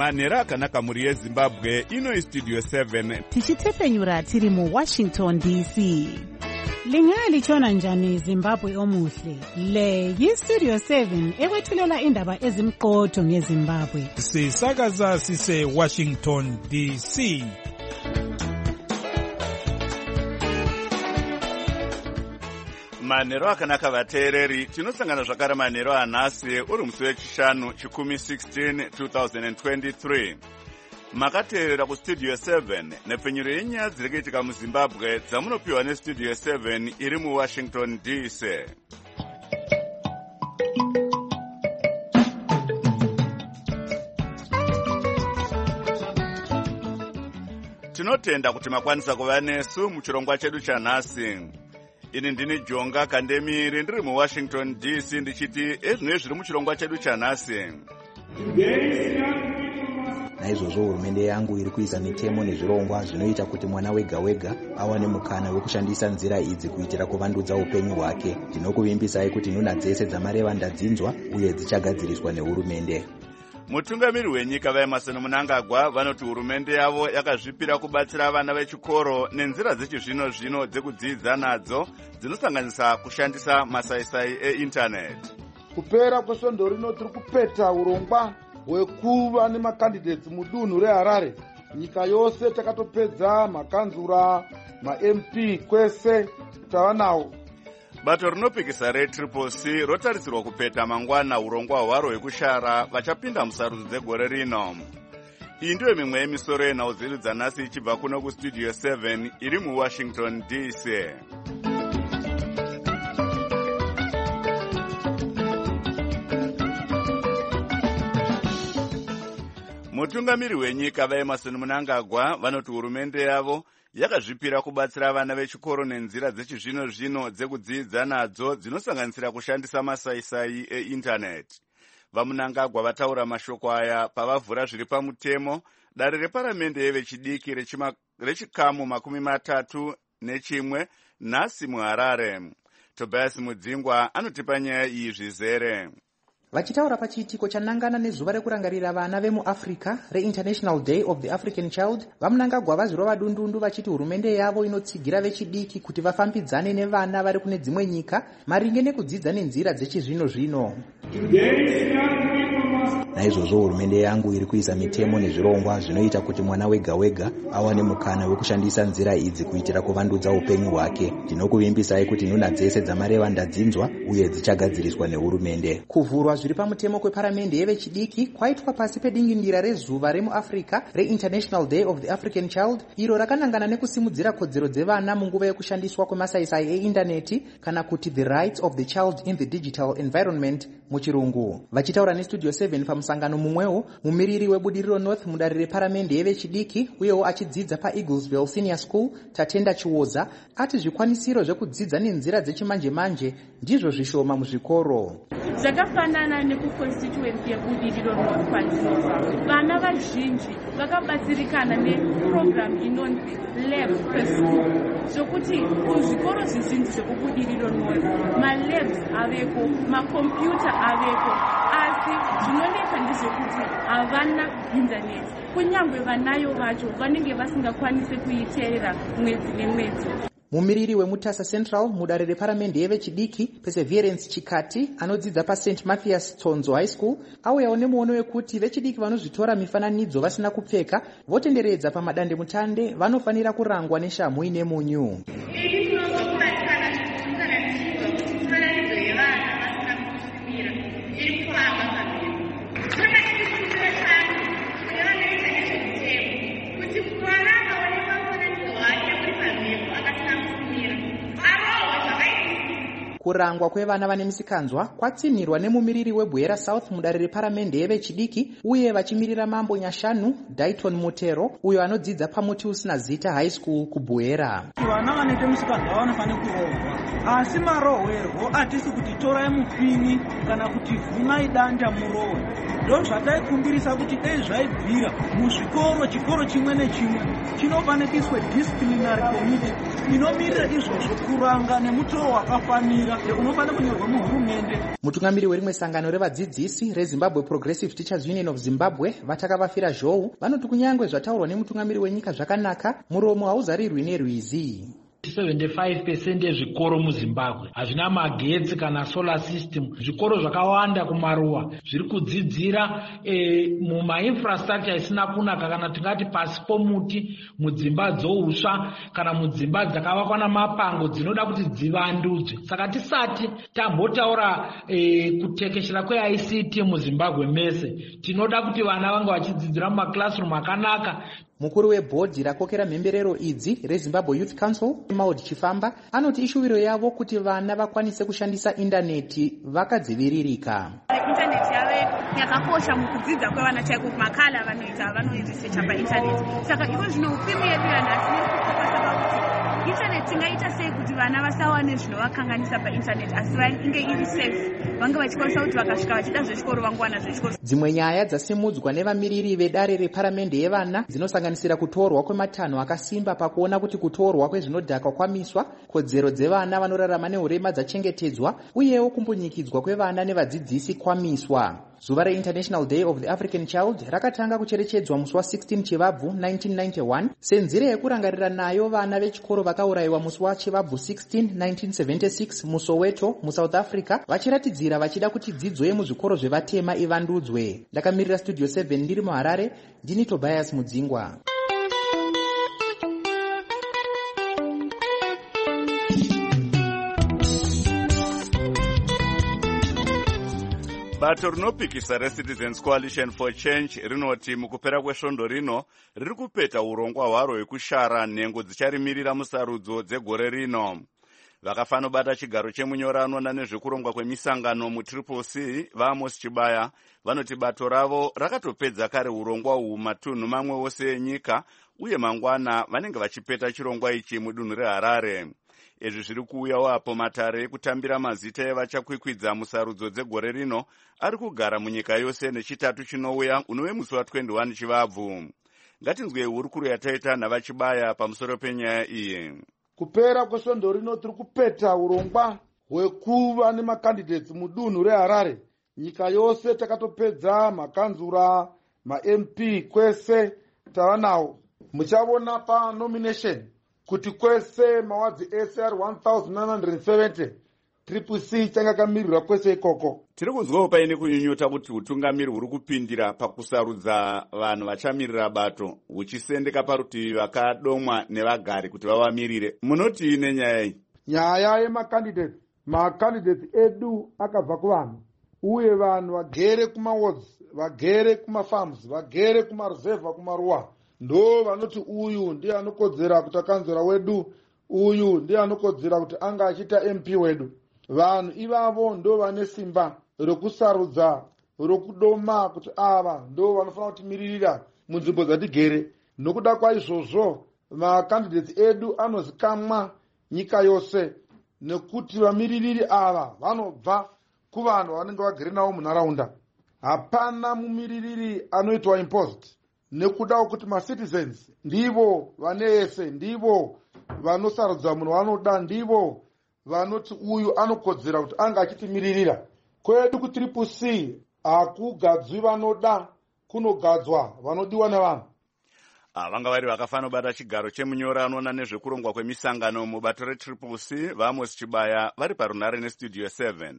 manhero akanaka mhuri yezimbabwe. Ino Studio 7 tichitefenyura tiri muWashington DC. Lingalitshona njani Zimbabwe omuhle? Le yiStudio 7 ekwethulela indaba ezimqotho ngeZimbabwe. Sisakaza sise Washington DC. manhero akanaka vateereri. Tinosangana zvakare manhero anhasi uri musi wechishanu chikumi 16 2023. Makateerera kuStudio 7 nepfenyuro yenyaya dziri kuitika muZimbabwe dzamunopiwa neStudio 7 iri muWashington DC. Tinotenda kuti makwanisa kuva nesu muchirongwa chedu chanhasi. Ini ndini Jonga Kandemiri ndiri muWashington DC ndichiti ezvinhu zviri muchirongwa chedu chanhasi. Naizvozvo hurumende yangu iri kuisa mitemo nezvirongwa zvinoita kuti mwana wega wega awane mukana wekushandisa nzira idzi kuitira kuvandudza upenyu hwake. Ndinokuvimbisai kuti nhuna dzese dzamareva ndadzinzwa uye dzichagadziriswa nehurumende. Mutungamiri wenyika vaEmerson Mnangagwa vanoti hurumende yavo yakazvipira kubatsira vana vechikoro nenzira dzechizvino-zvino dzekudzidza nadzo dzinosanganisa kushandisa masaisai eindaneti. Kupera kwesvondo rino tiri kupeta urongwa hwekuva nemakandidates mudunhu reHarare. Nyika yose takatopedza makanzura, maMP kwese tavanawo. Bato rinopikisa reTriple-C rotarisirwa kupeta mangwana urongwa hwaro hwekushara vachapinda musarudzo dzegore rino. Iyi ndiyo mimwe yemisoro yenhau dzedu dzanhasi ichibva kuno kuStudio 7 iri muWashington DC. Mutungamiri wenyika vaEmerson Mnangagwa vanoti hurumende yavo yakazvipira kubatsira vana vechikoro nenzira dzechizvino-zvino dzekudzidza nadzo dzinosanganisira kushandisa masaisai eindaneti. VaMnangagwa vataura mashoko aya pavavhura zviri pamutemo dare reparamende yevechidiki rechikamu 31 nhasi muHarare. Tobias Mudzingwa anotipa nyaya iyi zvizere. Vachitaura pachiitiko chanangana nezuva rekurangarira vana vemuAfrica reInternational Day of the African Child, vaMnangagwa vazvirova dundundu vachiti hurumende yavo inotsigira vechidiki kuti vafambidzane nevana vari kune dzimwe nyika maringe nekudzidza nenzira dzechizvino-zvino. Naizvozvo hurumende yangu iri kuisa mitemo nezvirongwa zvinoita kuti mwana wega wega awane mukana wekushandisa nzira idzi kuitira kuvandudza upenyu hwake. Ndinokuvimbisai kuti nhuna dzese dzamareva ndadzinzwa uye dzichagadziriswa nehurumende. Kuvhurwa zviri pamutemo kweparamende yevechidiki kwaitwa pasi pedingindira rezuva remuAfrica reInternational Day of the African Child, iro rakanangana nekusimudzira kodzero dzevana munguva yekushandiswa kwemasaisai eindaneti kana kuti the rights of the child in the digital environment muchirungu. Vachitaura neStudio 7 pamusangano mumwewo, mumiriri webudiriro North mudare reparamende yevechidiki uyewo achidzidza paEaglesville Senior School, Tatenda Chiwoza, ati zvikwanisiro zvekudzidza nenzira dzechimanje-manje ndizvo zvishoma muzvikoro. Zvakafanana nekuconstituency yebudiriro North kwandinobva, vana vazhinji vakabatsirikana neprogram inonzi Labs per School, zvokuti kuzvikoro zvizhinji zvekubudiriro North malabs aveko, makombiyuta aveko, asi zvinonetsa ndezvekuti havana indaneti. Kunyangwe vanayo vacho vanenge vasingakwanisi kuiteerera mwedzi nemwedzi. Mumiriri weMutasa Central mudare reparamende yevechidiki Perseverance Chikati anodzidza paSt Mathias Tsonzo High School auyawo nemuono wekuti vechidiki vanozvitora mifananidzo vasina kupfeka votenderedza pamadande mutande vanofanira kurangwa neshamhu ine munyu. Kurangwa kwevana vane misikanzwa kwatsinirwa nemumiriri weBwera South mudare reparamende yevechidiki uye vachimirira Mambo Nyashanu Dayton Mutero uyo anodzidza pamuti usina zita High School kuBwera. Vana vanoite misikanzwa vanofanira kurohwa, asi marohwerwo hatisi kuti torai mupini kana kuti vhunai danda murohwe. Ndo zvataikumbirisa kuti dai zvaibvira muzvikoro, chikoro chimwe nechimwe chinofanira kuiswe disciplinary committee inomirira izvozvo kuranga nemutoo wakafanira unofanira kunyorwa muhurumende. Mutungamiri werimwe sangano revadzidzisi reZimbabwe Progressive Teachers Union of Zimbabwe vatakavafira zhou vanoti kunyangwe zvataurwa nemutungamiri wenyika zvakanaka, muromo hauzarirwi nerwizi. 75% yezvikoro muZimbabwe hazvina magetsi kana solar system. Zvikoro zvakawanda kumaruwa zviri kudzidzira mumainfrastructure isina kunaka, kana tingati pasi pomuti, mudzimba dzousva kana mudzimba dzakavakwa namapango dzinoda kuti dzivandudzwe. Saka tisati tambotaura kutekeshera kweICT muZimbabwe mese, tinoda kuti vana vange vachidzidzira mumaklasroom akanaka. Mukuru webhodhi rakokera mhemberero idzi reZimbabwe Youth Council Maud Chifamba anoti ishuviro yavo kuti vana vakwanise kushandisa indaneti vakadziviririka. Intaneti yave yakakosha mukudzidza kwevana chaiko, makala vanoirisecha paintaneti. Saka iko zvino upimu yedu yanhasi irikufokasa pakuti intaneti ingaita sei kuti vana vasawane zvinovakanganisa paintaneti asi inge iri safe, vange vachikwanisa kuti vakasvika vachida zvechikoro vangowana zvechikoro. Dzimwe nyaya dzasimudzwa nevamiriri vedare reparamende yevana dzinosanganisira kutorwa kwematanho akasimba pakuona kuti kutorwa kwezvinodhaka kwamiswa, kodzero dzevana vanorarama neurema dzachengetedzwa, uyewo kumbunyikidzwa kwevana nevadzidzisi kwamiswa. Zuva reInternational Day of the African Child rakatanga kucherechedzwa musi wa16 Chivabvu 1991 senzira yekurangarira nayo vana vechikoro vakaurayiwa musi waChivabvu 16 1976 muSoweto muSouth Africa, vachiratidzira vachida kuti dzidzo yemuzvikoro zvevatema ivandudzwe. Ndakamirira Studio 7 ndiri muHarare, ndini Tobias Mudzingwa. Bato rinopikisa reCitizens Coalition for Change rinoti mukupera kwesvondo rino riri kupeta urongwa hwaro hwekushara nhengo dzicharimirira musarudzo dzegore rino. Vakafanobata chigaro chemunyoranwa nezvekurongwa kwemisangano muTCCC vaAmos Chibaya vanoti bato ravo rakatopedza kare urongwa uhu matunhu mamwe wose enyika, uye mangwana vanenge vachipeta chirongwa ichi mudunhu reHarare. Izvi zviri kuuyawo apo matare ekutambira mazita evachakwikwidza musarudzo dzegore rino ari kugara munyika yose nechitatu chinouya unove musi wa21 Chivabvu. Ngatinzwe hurukuro yataita navaChibaya pamusoro penyaya iyi. Kupera kwesvondo rino tiri kupeta urongwa hwekuva nemakandidates mudunhu reHarare. Nyika yose takatopedza makanzura, maMP kwese tava nawo. Muchavona panomination kuti kwese mawadzi ese ari 1970 CCC changa kamirirwa kwese ikoko. Tiri kunzwawo paine kunyunyuta kuti utungamiri huri kupindira pakusarudza vanhu vachamirira bato huchisendeka parutivi vakadomwa nevagari kuti vavamirire. Munoti nenyaya iyi? Nyaya yemakandidates edu akabva kuvanhu, uye vanhu vagere kumawards, vagere kumafarms, vagere kumareserva, kumaruwa, ndo vanoti uyu ndiye anokodzera kuti akanzura wedu, uyu ndiye anokodzera kuti anga achita MP wedu. Vanhu ivavo ndo vane simba rokusarudza, rokudoma kuti ava ndo vanofanira kutimirira munzvimbo dzatigere. Nokuda kwaizvozvo makandidates edu anozikamwa nyika yose, nekuti vamiririri ava vanobva kuvanhu vanenge vagere navo munharaunda. Hapana mumiririri anoitwa imposed, nekuda kuti macitizens ndivo vanese, ndivo vanosarudza munhu vanoda, ndivo vanoti uyu anokodzera kuti anga achitimiririra. Kwedu kuCCC hakugadzwi vanoda, kunogadzwa vanodiwa nevanhu. Vanga vari vakafanobata chigaro chemunyoranwa nezvekurongwa kwemisangano mubato reCCC vaAmos Chibaya vari parunhare neStudio 7.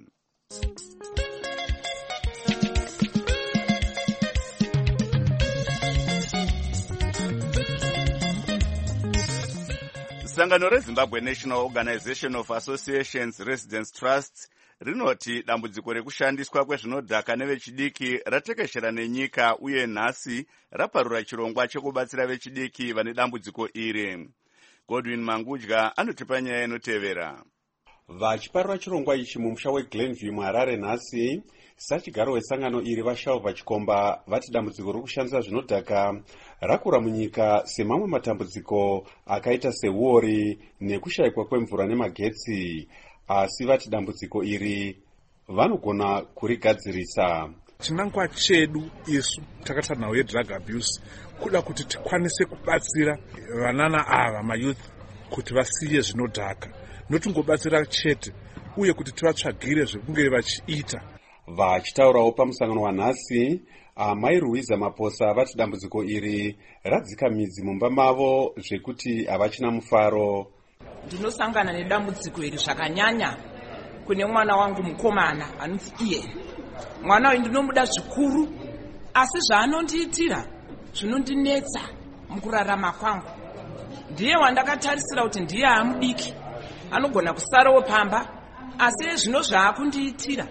Sangano reZimbabwe National Organization of Associations Residents Trusts rinoti dambudziko rekushandiswa kwezvinodhaka nevechidiki ratekeshera nenyika, uye nhasi raparura chirongwa chekubatsira vechidiki vane dambudziko iri. Godwin Mangudya anotipa nyaya inotevera. Vachiparura chirongwa ichi mumusha weGlenview muHarare nhasi, sachigaro wesangano iri vaShalva Chikomba vati dambudziko rokushandisa zvinodhaka rakura munyika semamwe matambudziko akaita seuori nekushayikwa kwemvura nemagetsi, asi vati dambudziko iri vanogona kurigadzirisa. Chinangwa chedu isu takataura nawo yedrug abuse kuda kuti tikwanise kubatsira vanana ava mayouth kuti vasiye zvinodhaka, notingobatsira chete uye kuti tivatsvagire zvekunge vachiita. Vachitaurawo pamusangano wanhasi, Amai Ruiza Maposa vati dambudziko iri radzika midzi mumba mavo zvekuti havachina mufaro. Ndinosangana nedambudziko iri zvakanyanya kune mwana wangu mukomana anonzi Iye. Mwana uyu ndinomuda zvikuru, asi zvaanondiitira zvinondinetsa mukurarama kwangu. Ndiye wandakatarisira kuti ndiye amudiki, anogona kusarawo pamba, asi zvino zvaakundiitira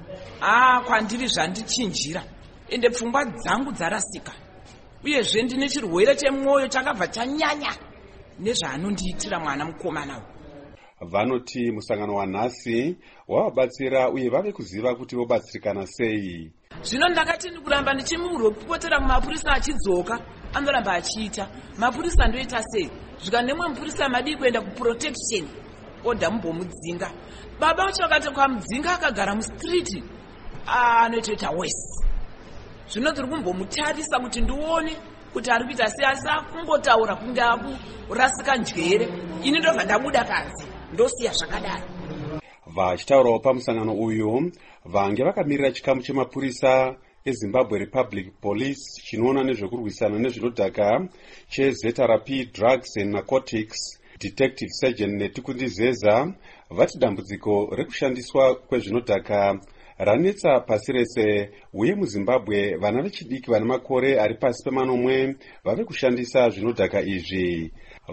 kwandiri zvandichinjira, ende pfungwa dzangu dzarasika. Uyezve ndine chirwere chemwoyo chakabva chanyanya nezvaanondiitira mwana mukomana uyu. Vanoti musangano wanhasi wavabatsira uye vave kuziva kuti vobatsirikana sei. Zvino ndakati ndikuramba ndichimupotera kumapurisa achidzoka, anoramba achiita. Mapurisa ndoita sei? Zvika nemwe mupurisa madii kuenda kuprotection, oda mumbomudzinga. Baba vacho vakati kwamudzinga akagara mustriti, anotoita wesi. Zvino tiri kumbomutarisa kuti ndione kuti ari kuita sei, asi akungotaura kunge akurasika njere. Ini ndobva ndabuda kanzi, ndosiya zvakadaro. Vachitaurawo pamusangano uyu, vange vakamirira chikamu chemapurisa eZimbabwe Republic Police chinoona nezvekurwisana nezvinodhaka cheZRP Drugs and Narcotics, Detective Sergeant Netikundizeza vati dambudziko rekushandiswa kwezvinodhaka ranetsa pasi rese, uye muZimbabwe vana vechidiki vane makore ari pasi pe10 vave kushandisa zvinodhaka izvi.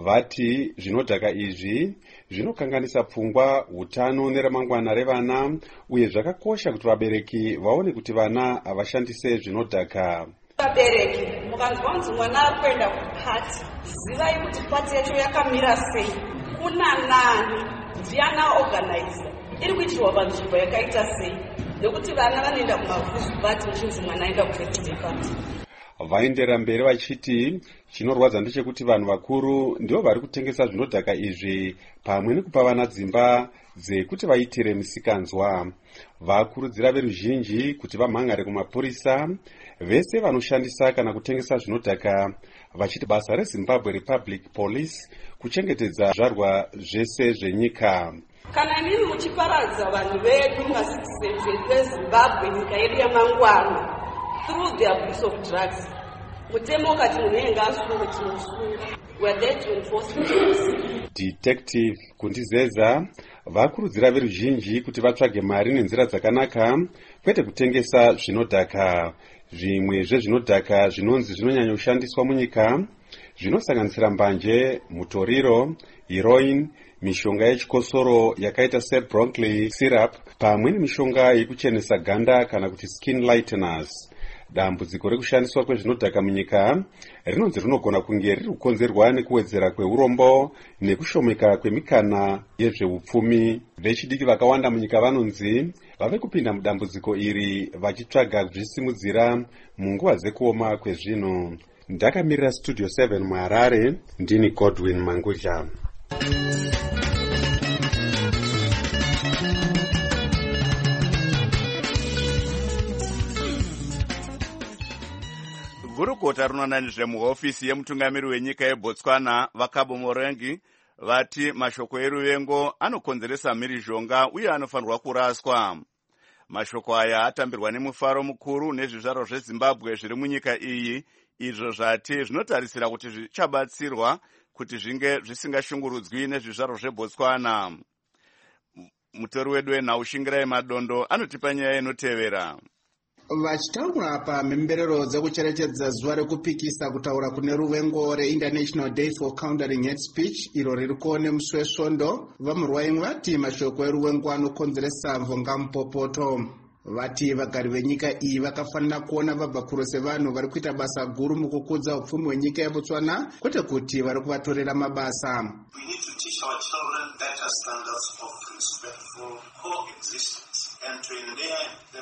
Vati zvinodhaka izvi zvinokanganisa pfungwa, utano neramangwana revana, uye zvakakosha kuti vabereki vaone kuti vana havashandise zvinodhaka. Vabereki mukanzwa kunzi mwana ari kuenda kupati, zivai kuti pati yacho yakamira sei, kuna nani, ndiana organizer, iri kuitirwa panzvimbo yakaita sei, nekuti vana vanoenda kumavhuzhu pati uchinzi mwana aenda kubirthday party. Vaendera mberi vachiti chinorwadza ndechekuti vanhu vakuru ndivo vari kutengesa zvinodhaka izvi pamwe nekupa vana dzimba dzekuti vaitire misikanzwa. Vakurudzira veruzhinji kuti vamhangare kumapurisa vese vanoshandisa kana kutengesa zvinodhaka, vachiti basa reZimbabwe Republic Police kuchengetedza zvizvarwa zvese zvenyika. Kana inini muchiparadza vanhu vedu macitizens vedu veZimbabwe, nyika yedu yamangwana, through the abuse of drugs, mutemo kati munhu enga asunga tinosunga, we are there to enforce justice. Detective Kundizeza vakurudzira veruzhinji kuti vatsvage mari nenzira dzakanaka, kwete kutengesa zvinodhaka. Zvimwe zvezvinodhaka zvinonzi zvinonyanya kushandiswa munyika zvinosanganisira mbanje, mutoriro, heroin, mishonga yechikosoro yakaita sebronchli syrup, pamwe nemishonga yekuchenesa ganda kana kuti skin lighteners. Dambudziko rekushandiswa kwezvinodhaka munyika rinonzi rinogona kunge riri kukonzerwa nekuwedzera kweurombo nekushomeka kwemikana yezveupfumi. Vechidiki vakawanda munyika vanonzi vave kupinda mudambudziko iri vachitsvaga kuzvisimudzira munguva dzekuoma kwezvinhu. Ndakamirira Studio 7 muHarare, ndini Godwin Mangudya. Gurukota rinoona nezvemuhofisi yemutungamiri wenyika yeBotswana Vakabo Morengi vati mashoko eruvengo anokonzeresa mhirizhonga uye anofanirwa kuraswa. Mashoko aya atambirwa nemufaro mukuru nezvizvarwa zveZimbabwe zviri munyika iyi, izvo zvati zvinotarisira kuti zvichabatsirwa kuti zvinge zvisingashungurudzwi nezvizvarwa zveBotswana. Mutori wedu wenhau Shingirai Madondo anotipa nyaya inotevera. Vachitaura pamhemberero dzekucherechedza zuva rekupikisa kutaura kune ruvengo reInternational Day for Countering Hate Speech iro ririko nemusi wesvondo, vamurwaimwe vati mashoko eruvengo anokonzeresa mvongamupopoto. Vati vagari venyika iyi vakafanira kuona vabva kurose vanhu vari kuita basa guru mukukudza upfumi hwenyika yeBotswana, kwete kuti vari kuvatorera mabasa. We need to teach our children better standards of respectful coexistence and to endear them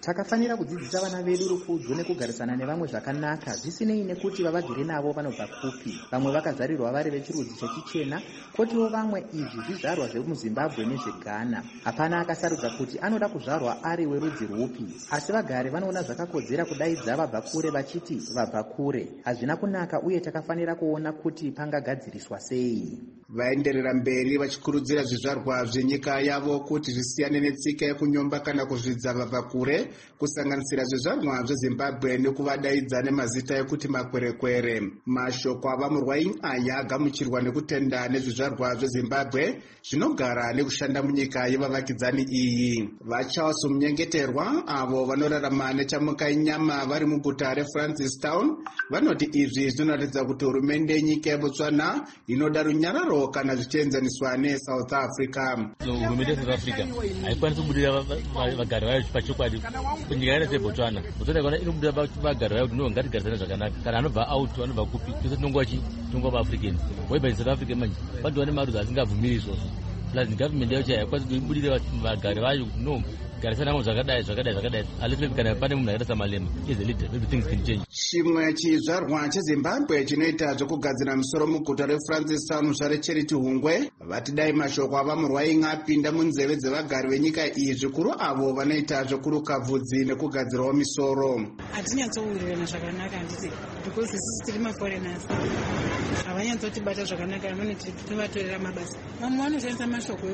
Takafanira kudzidzisa vana vedu rukudzo nekugarisana nevamwe zvakanaka zvisinei nekuti vavagere navo vanobva kupi. Vamwe vakazarirwa vari vechirudzi chechichena, kotiwo vamwe izvi zvizvarwa zvemuZimbabwe nezveGhana. Hapana akasarudza kuti anoda kuzvarwa ari werudzi rwupi, asi vagari vanoona zvakakodzera kudaidza vabva kure vachiti vabva kure. Hazvina kunaka uye takafanira kuona kuti pangagadziriswa sei. Vaenderera mberi vachikurudzira zvizvarwa zvenyika yavo kuti zvisiyane netsika yekunyomba kana kuzvidza vabva kure, kusanganisira zvizvarwa zveZimbabwe nekuvadaidza nemazita ekuti makwerekwere. Mashoko avamurwai aya agamuchirwa nekutenda nezvizvarwa zveZimbabwe zvinogara nekushanda munyika yevavakidzani iyi. VaCharles Munyengeterwa, avo vanorarama nechamuka inyama vari muguta reFrancistown, vanoti izvi zvinoratidza kuti hurumende yenyika yeBotswana inoda runyararo kana zvichienzaniswa neSouth Africa. Hurumende yeSouth Africa haikwanisi kubudira vagari vayo pachokwadi kunyika yakaita seBotswana. Botswana inobudira vagari vayo kuti no ngatigarisane zvakanaka. Kana anobva out anobva kupi tose tinongova vaAfricans. Waiba in South Africa manje vantu vane marudzi asingabvumiri izvozvo. Plus government yacho haikwanisi kubudira vagari vayo kuti no garisana zvakadai alifepi kana pane munhu akaita samalema is a leader, maybe things can change. Chimwe chizvarwa cheZimbabwe chinoita zvekugadzira musoro muguta reFrancistown zvare Charity Hungwe vati dai mashoko avamurwai apinda munzeve dzevagari venyika iyi, zvikuru avo vanoita zvekuruka bvudzi nekugadzirawo misoro. Hatinyatsourirana zvakanaka handiti, because isusu tiri maforeigners havanyatsotibata zvakanaka, vanoti tinovatorera mabasa. Vamwe vanoshandisa mashoko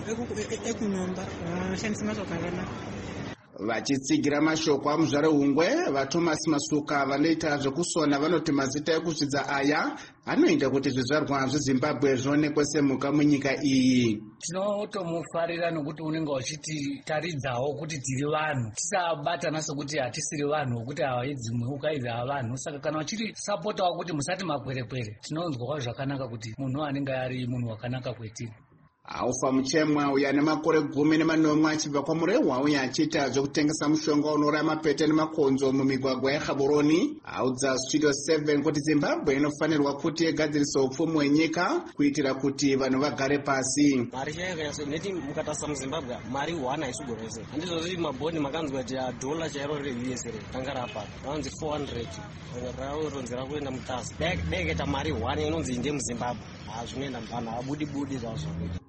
ekunyomba, vanoshandisa mashoko akanaka. Vachitsigira mashoko amuzvare Hungwe, vaThomas Masuka vanoita zvekusona vanoti mazita ekuzvidza aya anoita kuti zvizvarwa zveZimbabwe zvionekwe semhuka munyika iyi. Tinotomufarira nokuti unenge uchititaridzawo kuti tiri vanhu, tisabatana sokuti hatisiri vanhu, kuti ava idzi mhuka idzi ava vanhu. Saka kana vachiti sapotawo kuti musati makwerekwere, tinonzwawo zvakanaka kuti munhu anenge ari munhu wakanaka kwetiri. Aufa Muchemwa uya nemakore 19 achibva kwamurehwa uye achiita zvekutengesa mushonga unoraya mapete nemakonzo mumigwagwa yeGaborone audza Studio 7 kuti Zimbabwe inofanirwa kuti igadzirisa upfumi hwenyika kuitira kuti vanhu vagare pasi. Mari chaiyo neti mukatasa muZimbabwe mari 1 haisugorese. Handizvo kuti mabhoni makanzwa kuti dola chairo reUS ranga rapa vanzi 400 raronzera kuenda mutasa deketa mari 1 inonzi inde muZimbabwe zvinoenda vanhu abudi zvazvo.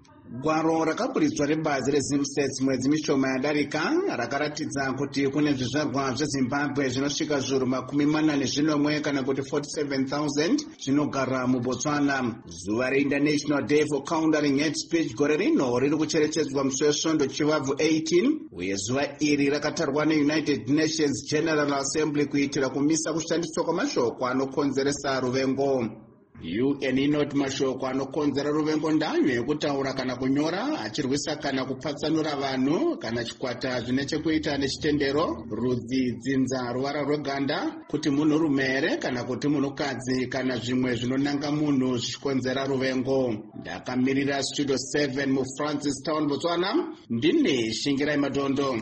Gwaro rakaburitswa rebazi reZimstats mwedzi mishoma yadarika rakaratidza kuti kune zvizvarwa zveZimbabwe zvinosvika zviuru 41 kana kuti 47,000 zvinogara muBotswana. Zuva reInternational Day for Countering Hate Speech gore rino riri kucherechedzwa musi weSvondo chivabvu 18 uye zuva iri rakatarwa neUnited Nations General Assembly kuitira kumisa kushandiswa kwamashoko anokonzeresa ruvengo. UN inoti mashoko anokonzera ruvengo ndanyo yekutaura kana kunyora achirwisa kana kupatsanura vanhu kana chikwata zvine chekuita nechitendero, rudzi, dzinza, ruvara rweganda, kuti munhu rume here kana kuti munhukadzi kana zvimwe zvinonanga munhu zvichikonzera ruvengo. Ndakamirira Studio 7 muFrancistown, Botswana, ndine Shingirai Madondo.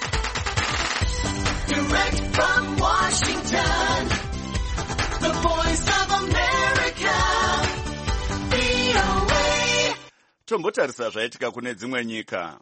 Direct from Washington, the voice of America, VOA. Tombotarisa zvaitika kune dzimwe nyika.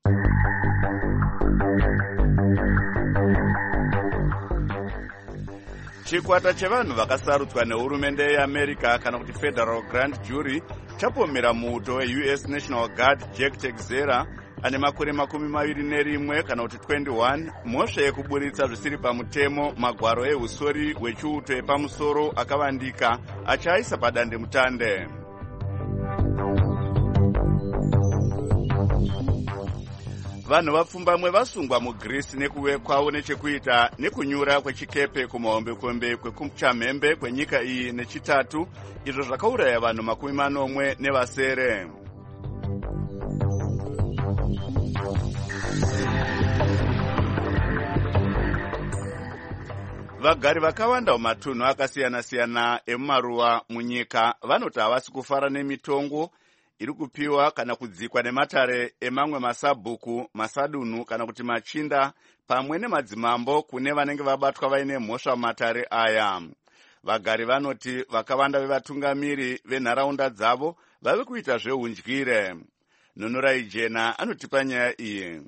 Chikwata chevanhu vakasarudzwa nehurumende yeAmerica kana kuti Federal Grand Jury chapomera muuto weUS National Guard Jack Texera ane makore 21 kana kuti 21 mhosva yekuburitsa zvisiri pamutemo magwaro ehusori hwechiuto epamusoro akavandika achaisa padande mutande. Vanhu vapfumbamwe vasungwa muGreece nekuwe kwavo nechekuita nekunyura kwechikepe kumahombekombe kwekuchamhembe kwenyika iyi nechitatu, izvo zvakauraya vanhu 40 nevasere. Vagari vakawanda mumatunhu akasiyana-siyana emumaruwa munyika vanoti havasi kufara nemitongo iri kupiwa kana kudzikwa nematare emamwe masabhuku, masadunhu kana kuti machinda pamwe nemadzimambo kune vanenge vabatwa vaine mhosva mumatare aya. Vagari vanoti vakawanda vevatungamiri venharaunda dzavo vave kuita zveudyire. Nunurai Jena anotipa nyaya iyi.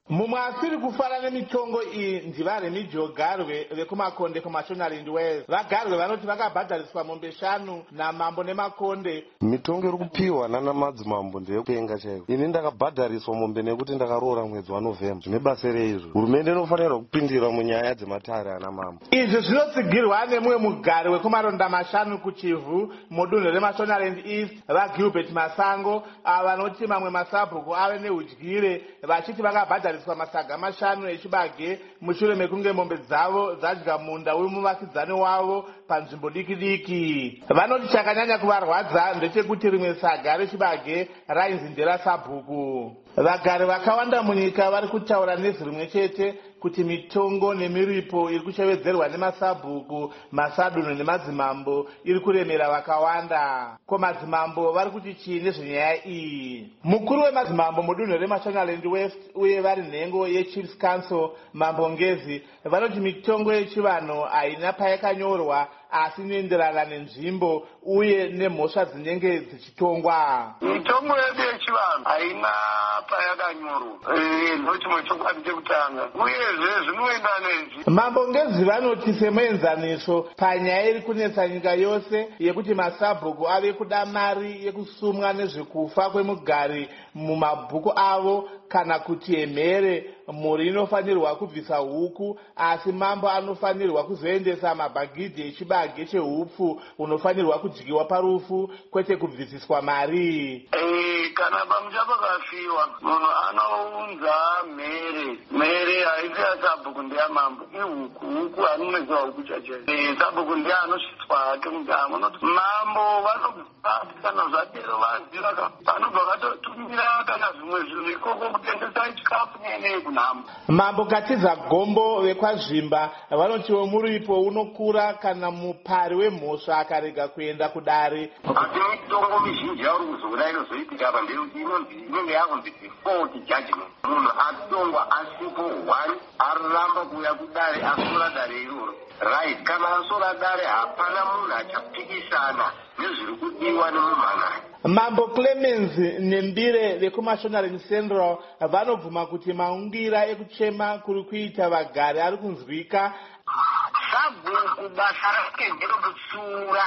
mumwe asiri kufara nemitongo iyi ndivaremi jogarwe vekumakonde kumashonaland west. Vagarwe vanoti vakabhadhariswa mombe 5 namambo nemakonde. Mitongo iri kupiwa nana madzimambo ndeyekupenga chaiko. Ini ndakabhadhariswa mombe nekuti ndakaroora mwedzi waNovemba. Zvine basa reizvo hurumende inofanirwa kupindira munyaya dzematare ana mambo. Izvi zvinotsigirwa nemumwe mugari wekumaronda mashanu kuchivhu mudunhu remashonaland east vaGilbert Masango, ava vanoti mamwe masabhuku ave neudyire, vachiti vakabhadhariswa masaga 5 echibage mushure mekunge mombe dzavo dzadya munda wemuvakidzani wavo panzvimbo diki diki. Vanoti chakanyanya kuvarwadza ndechekuti rimwe saga rechibage rainzi nderasabhuku. Vagari vakawanda munyika vari kutaura nezwi rimwe chete kuti mitongo nemiripo iri kushevedzerwa nemasabhuku, masadunhu nemadzimambo iri kuremera vakawanda. Ko madzimambo vari kuti chii nezvenyaya iyi? Mukuru wemadzimambo mudunhu remashonaland west uye vari nhengo yechiefs council Mambo Ngezi vanoti mitongo yechivanhu haina payakanyorwa asi inoenderana nenzvimbo uye nemhosva dzinenge dzichitongwa. Mitongo yedu yechivanhu haina payakanyorwa, ndochimwe chokwadi chekutanga, uyezve zvinoenda nenzi. Mambo Ngezi vanoti semuenzaniso panyaya iri kunetsa nyika yose yekuti masabhuku ave kuda mari yekusumwa nezvekufa kwemugari mumabhuku avo, kana kuti emhere mhuri inofanirwa kubvisa huku, asi mambo anofanirwa kuzoendesa mabhagidhi echibage chehupfu unofanirwa kudyiwa parufu, kwete kubvisiswa mari. Kana pamusha pakafiwa munhu anounza mhere haisi yasabhuku ndeyamambo, ihuku, huku hanomwedziwa huku chachaiyo. Sabhuku ndiye anosvitswa hake mudamo, noti mambo vanobva kana zvadero vaziva vanobva vatotumira kana zvimwe zvinhu ikoko kutengesa chikafu nenei kunhamba. Mambo Katiza Gombo vekwazvimba vanotiwo muripo unokura kana mupari wemhosva akarega kuenda kudare. Asi mitongo mizhinji yauri kuzoona inozoitika apa inenge yakunzi default judgment. Munhu atongwa asipo 1 araramba kuuya kudare asora dare iroro. Right, kana asora dare hapana munhu achapikisana nezviri kudiwa nemumhanani. Mambo Clemens Nembire vekumashonaland central vanobvuma kuti maungira ekuchema kuri kuita vagari ari kunzwika. Sabhuku basa rake nderekutsura,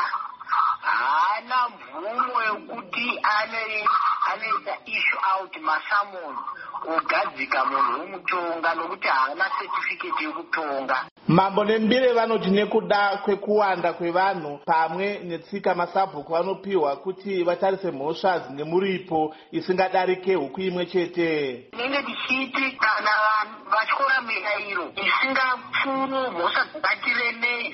haana mvumo yekuti anoita issue out masamoni ogadzika munhu womutonga nokuti haana certificate yekutonga. Mambo Nembire vanoti nekuda kwekuwanda kwevanhu pamwe netsika masabhuku vanopiwa kuti vatarise mhosva dzine muripo isingadarike huku imwe chete. Tinenge tichiti kana vanhu vatyora mirayiro isingapfuuri mhosva dzakatiremei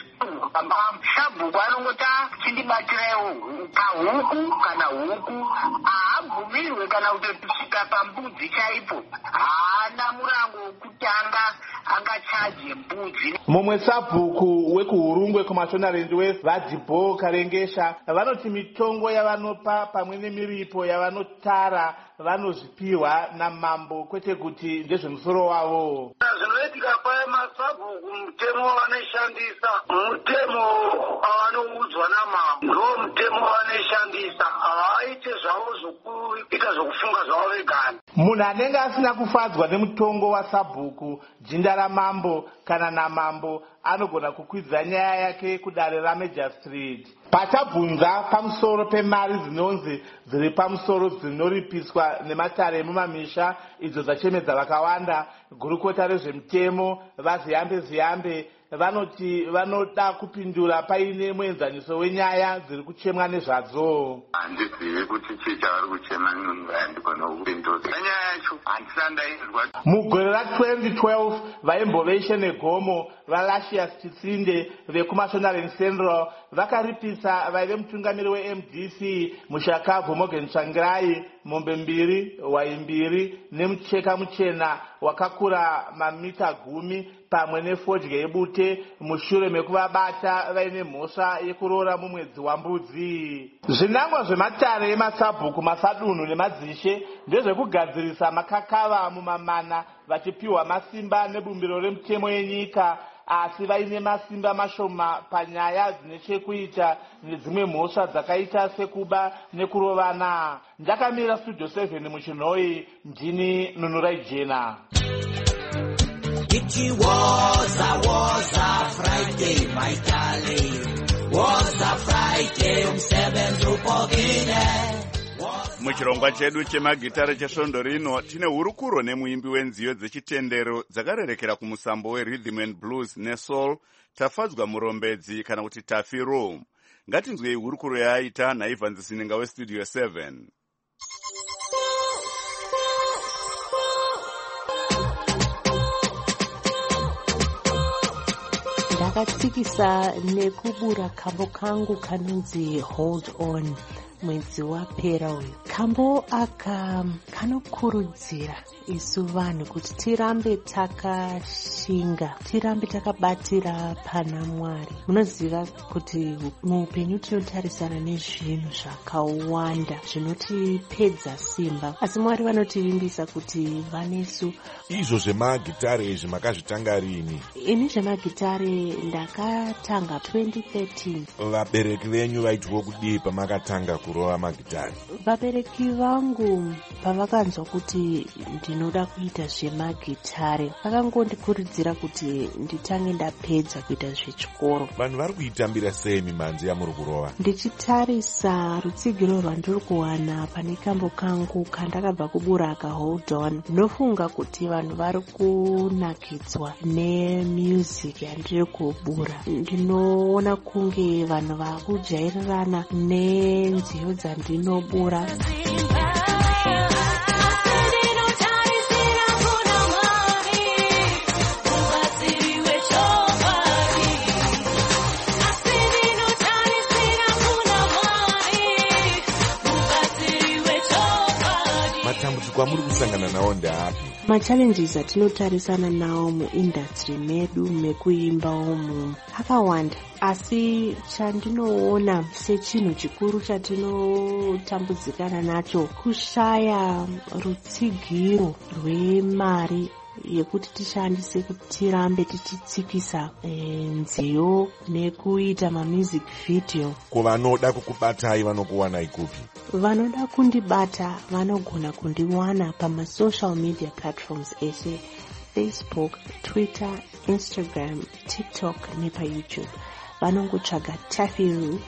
sabhuku anongota chindibatiraiwo pahuku kana huku haabvumirwe kana kutosvika pambudzi chaipo, haana murango wokutanga angachaje mbudzi. Mumwe sabhuku wekuhurungwe kumashonaland west vaDibo Karengesha vanoti mitongo yavanopa pamwe nemiripo yavanotara vanozvipiwa namambo kwete kuti ndezvemusoro wavo. Zvinoitika paya masabhuku mutemo wavanoshandisa, mutemo wavanoudzwa namambo, ndo mutemo wavanoshandisa, havaite zvavo zvokuita zvokufunga zvavo vegani. Munhu anenge asina kufadzwa nemutongo wasabhuku, jinda ramambo kana namambo anogona kukwidza nyaya yake kudare raMajor Street. Patabvunza pamusoro pemari dzinonzi dziri pamusoro dzinoripiswa nematare emumamisha idzo dzachemedza vakawanda, gurukota rezvemutemo vaZiyambe vanoti vanoda kupindura paine muenzaniso wenyaya dziri kuchemwa nezvadzo. Handizivi kuti chii chavari kuchema ndikona kupindura nyaya yacho, handisandaizwa. Mugore ra2012 vaimboveshe negomo vaLacius Chitsinde vekumashonaland central vakaripisa vaive mutungamiri weMDC Mushakabvu Morgan Tsvangirai mombe 2, hwai 2 nemucheka muchena wakakura mamita 10 pamwe nefodya yebute mushure mekuvabata vaine mhosva yekuroora mumwedzi waMbudzi. Zvinangwa zvematare emasabhuku, masadunhu nemadzishe ndezvekugadzirisa makakava mumamana vachipiwa masimba nebumbiro remutemo yenyika, asi vaine masimba mashoma panyaya dzine chekuita nedzimwe mhosva dzakaita sekuba nekurovana. Ndakamira studio 7 muchinhoi, ndini Nunurai Jena. It was a Friday, my darling. Was a Friday, 7 upogine. Muchirongwa chedu chemagitare chesvondo rino tine hurukuro nemuimbi wenziyo dzechitendero dzakarerekera kumusambo werhythm and blues nesoul, Tafadzwa Murombedzi kana kuti Tafiro. Ngatinzwei hurukuro yaaita naIvan Zisinenga westudio 7. Ndakatsikisa nekubura kambo kangu kanonzi Hold On mwedzi wapera uyu. Kambo aka kanokurudzira isu vanhu kuti tirambe takashinga, tirambe takabatira pana Mwari. Munoziva kuti muupenyu tinotarisana nezvinhu zvakawanda zvinotipedza simba, asi Mwari vanotivimbisa kuti vanesu. Izvo zvemagitare izvi makazvitanga rini? Ini zvemagitare ndakatanga 2013. Vabereki venyu vaitwa kudii pamakatanga kurova magitare? Vabereki vangu pavakanzwa kuti ndinoda kuita zvemagitare vakangondikurudzira kuti nditange ndapedza kuita zvechikoro. Vanhu vari kuitambira sei mimhanzi yamuri kurova? Ndichitarisa rutsigiro rwandiri kuwana pane kambo kangu kandakabva kubura ka Hold On, ndinofunga kuti vanhu vari kunakidzwa nemusic yandiri kubura. Ndinoona kunge vanhu vakujairirana nenziyo dzandinobura. Matambudziko amuri kusangana nawo ndeapi? Machallenges atinotarisana nawo muindustry medu mekuimba umu akawanda, asi chandinoona sechinhu chikuru chatinotambudzikana nacho kushaya rutsigiro rwemari yekuti tishandise kuti tirambe tichitsikisa nziyo nekuita mamusic video. Kuvanoda kukubatai vanokuwanai kupi? Vanoda kundibata vanogona kundiwana pamasocial media platforms ese Facebook, Twitter, Instagram, TikTok nepa YouTube. Vanongotsvaga Tafiru,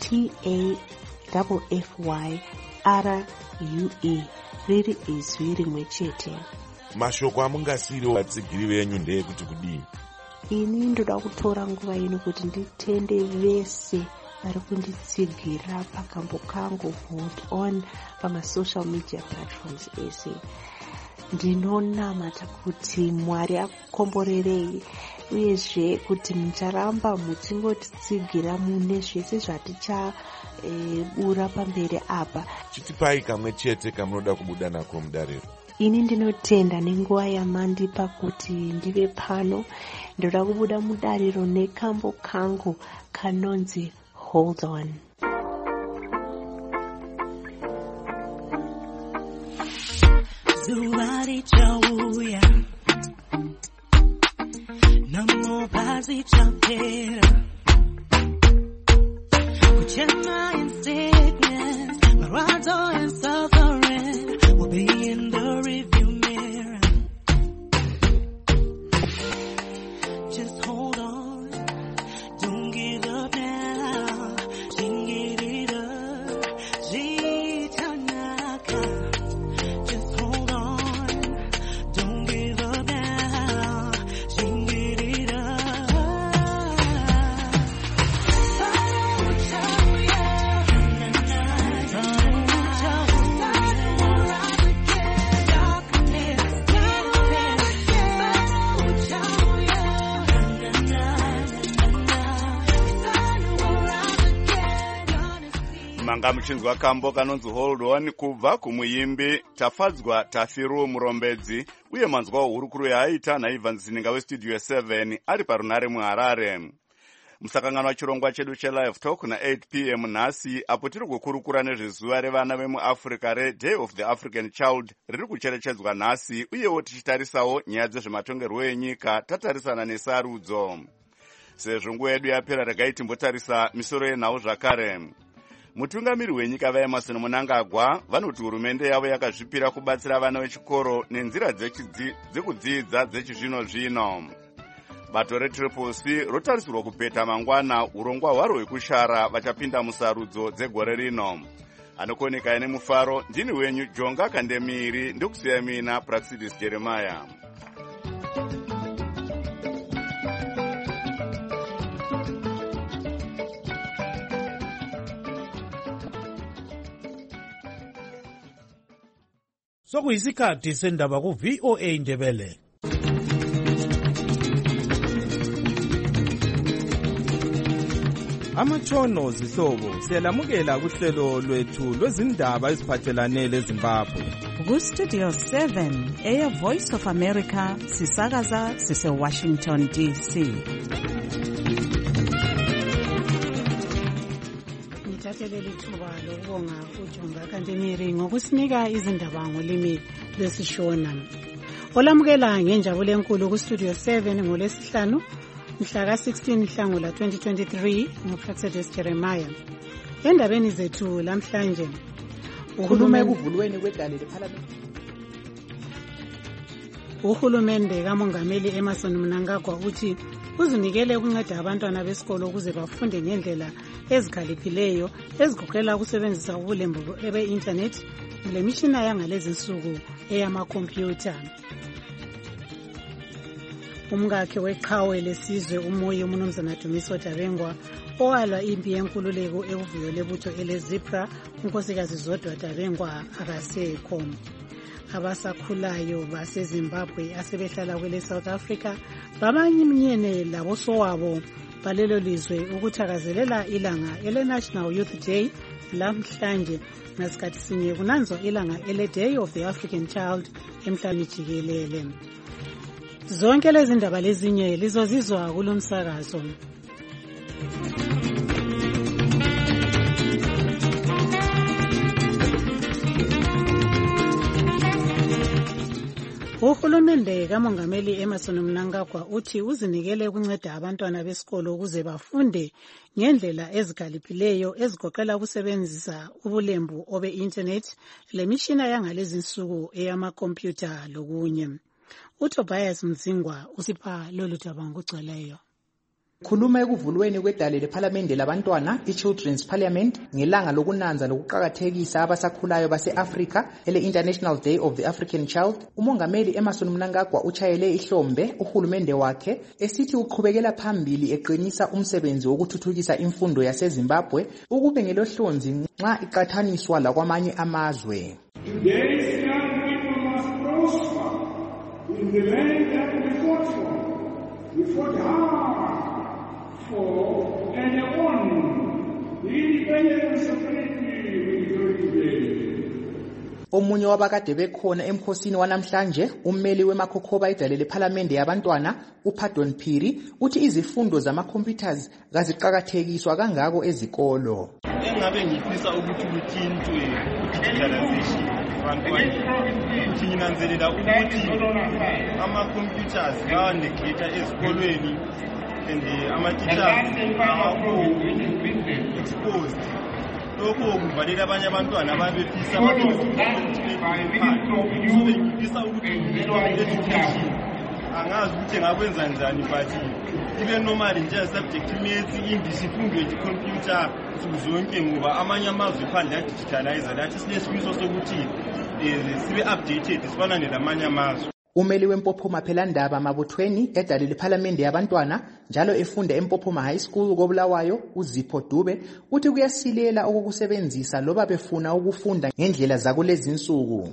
TAFFYRUE, riri izwi rimwe chete. Mashoko amungasiri vatsigiri venyu ndeyekuti kudii? Ini ndoda kutora nguva ino kuti nditende vese vari kunditsigira pakambo kangu Hold On pamasocial media platforms ese. Ndinonamata kuti Mwari akukomborerei, uyezve kuti mucharamba muchingotitsigira mune zvese zvatichabura pamberi apa. Chitipai kamwe chete kamunoda kubuda nako mudariro. Ini ndinotenda nenguva yamandipa kuti ndive pano. Ndoda kubuda mudariro nekambo kangu kanonzi Hold On. Zuva richauya, namupazi chapera, kuchema and sickness, marwadzo and suffering will be in the review mirror. Just hold on, don't give up now, sing it up, jitanaka. Just hold on, don't give up now, sing it up. Manga muchinzwa kambo kanonzi Hold On kubva kumuimbi Tafadzwa Tafiro Murombedzi, uye manzwa hurukuro yaaita naIvan Zisinenga westudio 7 ari parunare muHarare. Musakanganwa chirongwa chedu chelive talk na 8 p.m. nhasi apo tiri kukurukura nezvezuva revana vemuafrica reDay of the African Child riri kucherechedzwa nhasi, uyewo tichitarisawo nyaya dzezvematongerwo enyika tatarisana nesarudzo. Sezvo nguva yedu yapera, regai timbotarisa misoro yenhau zvakare. Mutungamiri wenyika vaEmmerson Mnangagwa vanoti hurumende yavo yakazvipira kubatsira vana vechikoro nenzira dzekudzidza dzechizvino-zvino. Bato reTriple-C rotarisirwa kupeta mangwana urongwa hwaro hwekushara vachapinda musarudzo dzegore rino. Anokoneka nemufaro, ndini wenyu Jonga Kandemiri, ndokusiya mina Praxidis Jeremiah. Sokuyisikhathi sendaba ku-VOA Indebele. Amatshono zihlobo siyalamukela kuhlelo lwethu lwezindaba eziphathelane leZimbabwe. Ku-Studio 7 Air Voice of America sisakaza sise-Washington DC. Ngithathelele ithuba lokubonga uJonga Kandemiri ngokusinika izindaba ngolimi lwesiShona. Olamukela ngenjabulo enkulu ku-Studio 7 ngolwesihlanu mhla ka-16 Nhlangula 2023 nguPraxidis Jeremiah. Endabeni zethu lamhlanje, ukhuluma ekuvulweni kwedale lePhalamende. Uhulumende kaMongameli Emmerson Mnangagwa uthi uzinikele ukunceda abantwana besikolo ukuze bafunde ngendlela ezikhaliphileyo ezigoqela ukusebenzisa ubulembu be-internet lemitshina yangalezi nsuku eyamakhompyutha. Umkakhe weqhawe lesizwe umoya uMnumzana Dumiso Dabengwa owalwa impi yenkululeko evuyo lebutho eleZipra, unkosikazi Zodwa Dabengwa akasekho. Abasakhulayo baseZimbabwe asebehlala kwele South Africa babanyimnyene labosowabo balelo lizwe ukuthakazelela ilanga ele-National Youth Day lamhlanje, ngasikhathi sinye kunanzwa ilanga ele-Day of the African Child emhlabeni jikelele. Zonke lezi ndaba lezinye lizozizwa kulo msakazo. Uhulumende kaMongameli Emmerson Mnangagwa uthi uzinikele ukunceda abantwana besikolo ukuze bafunde ngendlela ezikhaliphileyo ezigoqela ukusebenzisa ubulembu obe-internet lemitshina yangalezi nsuku eyamakhompyutha lokunye. uTobias Mzingwa usipha lolu daba ngokugcweleyo. Khuluma ekuvulweni kwedale lePhalamende labantwana, iChildren's Parliament, ngelanga lokunanza lokuqhakathekisa abasakhulayo base-Afrika ele-International Day of the African Child, uMongameli Emmerson Mnangagwa uchayele ihlombe uhulumende wakhe esithi uqhubekela phambili eqinisa umsebenzi wokuthuthukisa imfundo yaseZimbabwe ukube ngelohlonzi nxa iqathaniswa lakwamanye amazwe. Today's young people must prosper in the land that we fought for. We fought hard for and won the independence of country we enjoy today. Omunye wabakade bekhona emkhosini wanamhlanje, ummeli wemakhokhoba edale lePhalamende yabantwana, uPardon Phiri, uthi izifundo zama-computers kaziqakathekiswa kangako ezikolo. Engabe ngifisa ukuthi kuthintwe digitalization abantwana, ukuthi nginanzelela ukuthi ama-computers bawaneglekta ezikolweni and ama-teachers exposed. Lokho kuvalela abanye abantwana ababefisa ngifisa ukuthi education angazi ukuthi ngakwenza njani, but ibe normal nje subject maths, English, ifundo yecomputer zonke, ngoba amanye amazwe phandle ya-digitalize lathi sinesifiso sokuthi sibe updated sifana nelamanye amazwe. Umeli wempophoma phelandaba mabuthweni edale lePhalamende yabantwana njalo efunda eMpophoma High School koBulawayo, uZipho Dube, uthi kuyasilela okokusebenzisa loba befuna ukufunda ngendlela zakulezi nsuku.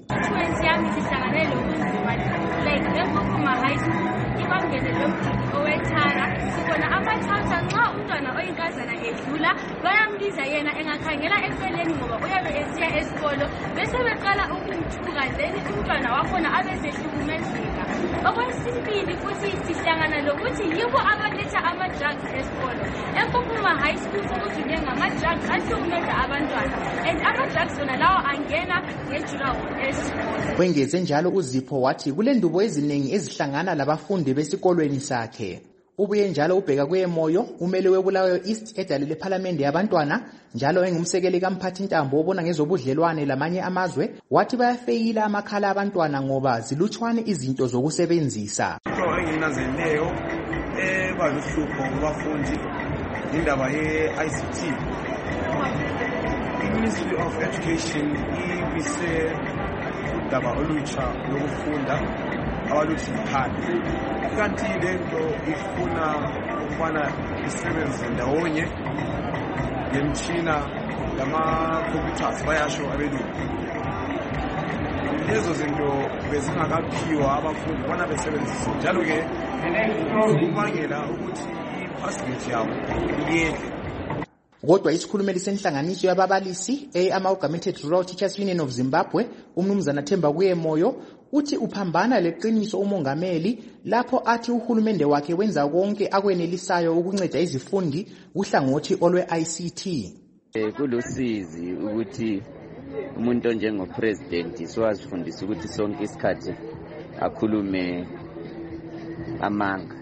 bayambiza yena engakhangela eceleni ngoba uyabe esiya esikolo bese beqala ukumthuka then umntwana wakhona abesehlukumezeka. okwesibili futhi sihlangana lokuthi yibo abaletha ama-drugs esikolo eMpuma High School sokuzunye ngama-drugs ahlukumeza abantwana and ama-drugs wona lawo angena ngejurawo esikolo. Kwengeze njalo uZipho wathi kule ndubo eziningi ezihlangana labafundi besikolweni sakhe. Ubuye njalo ubheka kuyemoyo umele weBulawayo East edalele parliament yabantwana njalo engumsekeli kaMphathi Ntambo obona ngezobudlelwane lamanye amazwe wathi bayafeyila amakhala abantwana ngoba zilutshwane izinto zokusebenzisa. Enginanzeleyo baluhlupho kubafundi indaba ye-ICT. I-Ministry of Education ibise udaba olutsha lokufunda abaluthi ikhadi. Kanti lento ifuna ukufana isebenze ndawonye ngemtshina lama-computers bayasho abelungu. Lezo zinto bezingakaphiwa abafundi bona besebenzise njalo-ke kubangela ukuthi i-passrate yabo iyehle. Kodwa isikhulumeli senhlanganiso yababalisi Amalgamated Rural Teachers Union of Zimbabwe umnumzana Themba Kuyemoyo uthi uphambana leqiniso umongameli lapho athi uhulumende wakhe wenza konke akwenelisayo ukunceda izifundi kuhlangothi olwe-ICT. Kulusizi ukuthi umuntu onjengopresident siwazifundisa ukuthi sonke isikhathi akhulume amanga.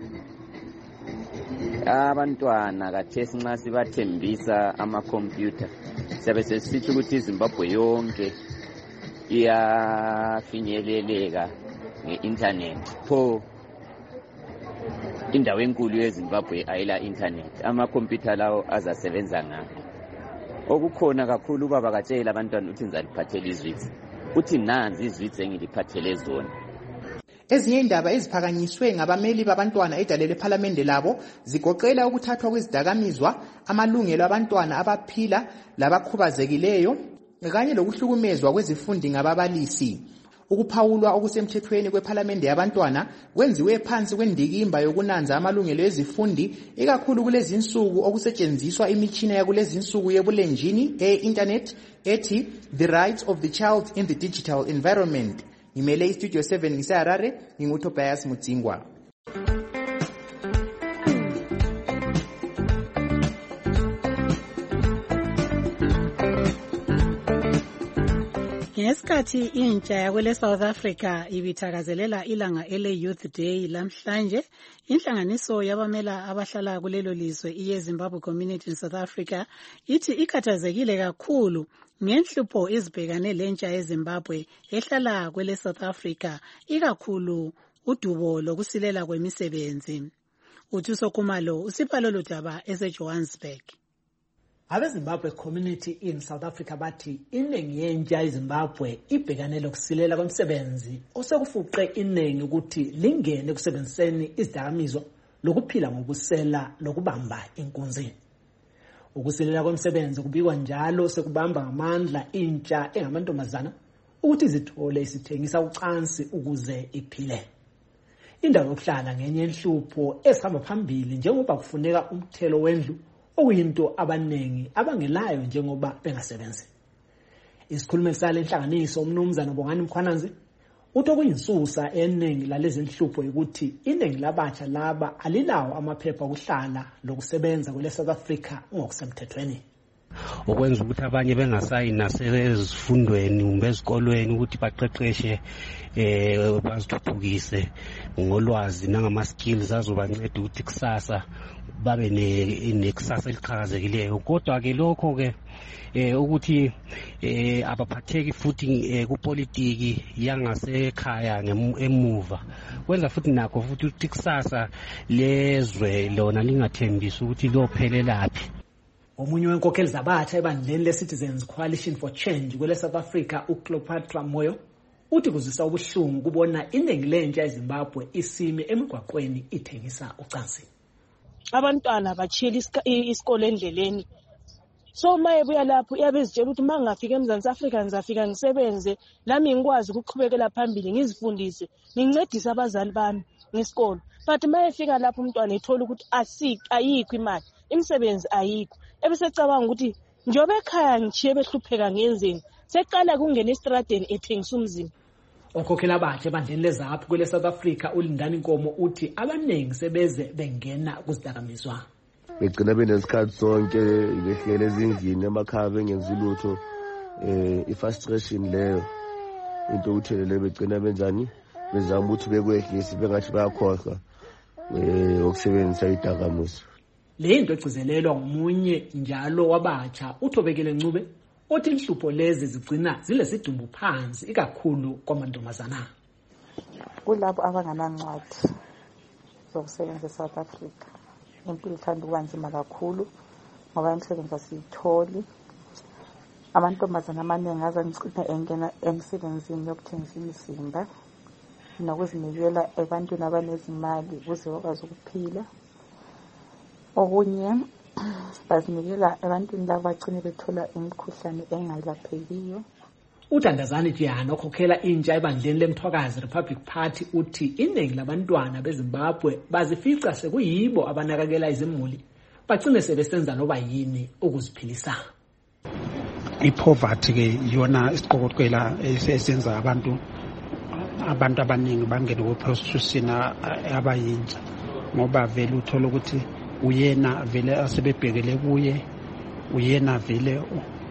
Abantwana kathesi nxa sibathembisa amakhompyutha siyabe sesithi ukuthi iZimbabwe yonke iyafinyeleleka nge-internet. Pho indawo enkulu yeZimbabwe ayila internet, amakhompyutha lawo azasebenza ngakho. Okukhona kakhulu ubaba katshela abantwana ukuthi ngizaliphathela izwitsi, uthi nanzi izwitsi engiliphathele zona. Ezinye indaba eziphakanyiswe ngabameli babantwana edalele parliament labo zigoqela ukuthathwa kwezidakamizwa, amalungelo abantwana abaphila labakhubazekileyo kanye lokuhlukumezwa kwezifundi ngababalisi. Ukuphawulwa okusemthethweni kweParliament yabantwana kwenziwe phansi kwendikimba yokunanza amalungelo ezifundi ikakhulu kulezi insuku okusetshenziswa imitshina yakulezi insuku yebulenjini e-internet ethi The Rights of the Child in the Digital Environment. Ngimele iStudio 7 ngiseHarare, nginguTobias Mutsingwa. Ngesikhathi intsha yakwele South Africa ibithakazelela ilanga ele Youth Day lamhlanje, inhlanganiso yabamela abahlala kulelo lizwe iyeZimbabwe Community in South Africa ithi ikhathazekile kakhulu ngenhlupho ezibhekane lentsha yeZimbabwe ehlala kwele South Africa, ikakhulu udubo lokusilela kwemisebenzi. Uthuso Khumalo usipha lolu daba eseJohannesburg. AbeZimbabwe Community in South Africa bathi iningi yentsha yeZimbabwe ibhekane lokusilela kwemisebenzi osekufuqe iningi ukuthi lingene kusebenziseni izidakamizwa lokuphila ngobusela lokubamba inkunzi. Ukusilela kwemisebenzi kubikwa njalo sekubamba ngamandla intsha engamantombazana ukuthi zithole isithengisa ucansi ukuze iphile. Indawo yokuhlala ngenye inhlupho esihamba phambili njengoba kufuneka umthelo wendlu okuyinto abanengi abangelayo njengoba bengasebenzi. Isikhulumeli sale nhlanganiso umnumzana Bongani Mkhwananzi uthi okuyinsusa eningi lalezi inhlupho ukuthi iningi labatsha laba alilawo amaphepha okuhlala lokusebenza kule South Africa ngokusemthethweni. Okwenza ukuthi abanye bengasayi nasezifundweni kumbe ezikolweni ukuthi baqeqeshe bazithuthukise ngolwazi nangama skills azobanceda ukuthi kusasa babe nekusasa eliqhakazekileyo. Kodwa ke lokho ke ukuthi abaphatheki futhi kupolitiki yangasekhaya emuva kwenza futhi nakho futhi ukuthi kusasa lezwe lona lingathembisi ukuthi lophelelaphi. Omunye wenkokheli zabatsha ebandleni le-Citizens Coalition for Change kwele South Africa uCleopatra Moyo uthi kuzwisa ubuhlungu kubona iningi lentsha eZimbabwe isime emigwaqweni ithengisa ucansi. Abantwana bachiyela isikole endleleni, so maye buya lapho iyabezitshela ukuthi mangafika eMzantsi Afrika ngizafika ngisebenze nami ngikwazi ukuqhubekela phambili ngizifundise ngincedise abazali bami ngesikolo. But mayefika lapho umntwana ethola ukuthi ayikho imali, imisebenzi ayikho, ebesecabanga ukuthi njobe ekhaya ngichiye behlupheka ngenzeni, seqala kungena estradeni ethengisa umzimba. okhokhela abatsha ebandleni lezaphi kwele South Africa uLindani Nkomo uthi abaningi sebeze bengena kuzidakamizwa. Begcina benesikhathi sonke behlele ezindlini emakhaya bengenzi lutho, i-frustration leyo into uthelele begcina benzani bezama ukuthi bekwehlise bengathi bayakhohlwa ukusebenzisa idakamizwa. Le nto egcizelelwa ngomunye njalo wabatsha uThobekile Ncube othi inhlupho lezi zigcina zilesidumbu phansi ikakhulu kwamantombazana. Kulabo abanganancwadi zokusebenza eSouth Africa impilo ithanda ukuba nzima kakhulu ngoba imisebenzi asiyitholi. Amantombazana amaningi azangicina engena emsebenzini yokuthengisa imizimba nokuzinikela ebantwini abanezimali ukuze bakwazi ukuphila. Okunye bazinikela ebantwini labo bagcine bethola imikhuhlane engalaphekiyo. uThandazani Jiyana okhokhela intsha ebandleni leMthwakazi Republic Party uthi iningi labantwana beZimbabwe bazifica sekuyibo abanakekela izimuli bagcine sebesenza noba yini ukuziphilisa. Ipoverty ke yona isiqokoqela esenza abantu abaningi bangene ku-prostitution abayintsha ngoba vele uthola ukuthi uyena vele asebebhekele kuye uyena vele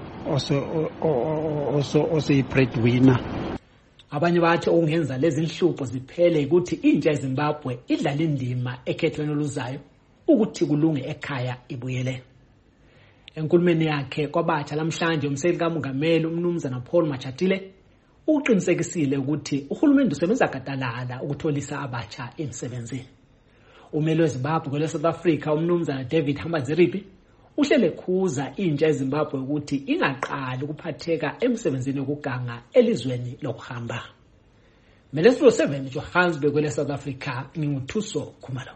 also i-breadwinner. Abanye bathi okungenza lezi nhlupho ziphele ukuthi intsha eZimbabwe idlala indima ekhethweni oluzayo ukuthi kulunge ekhaya ibuyele. Enkulumeni yakhe kwabatsha lamhlanje umsekeli kaMongameli uMnumzana Paul Machatile uqinisekisile ukuthi uhulumende usebenza gadalala ukutholisa abatsha emsebenzini. Umelo weZimbabwe kwele South Africa uMnumzana David Hambaziripi uhlele khuza intsha eZimbabwe ukuthi ingaqali ukuphatheka emsebenzini wokuganga elizweni lokuhamba. Meleslo 7 Johannesburg kwele South Africa nginguthuso Khumalo.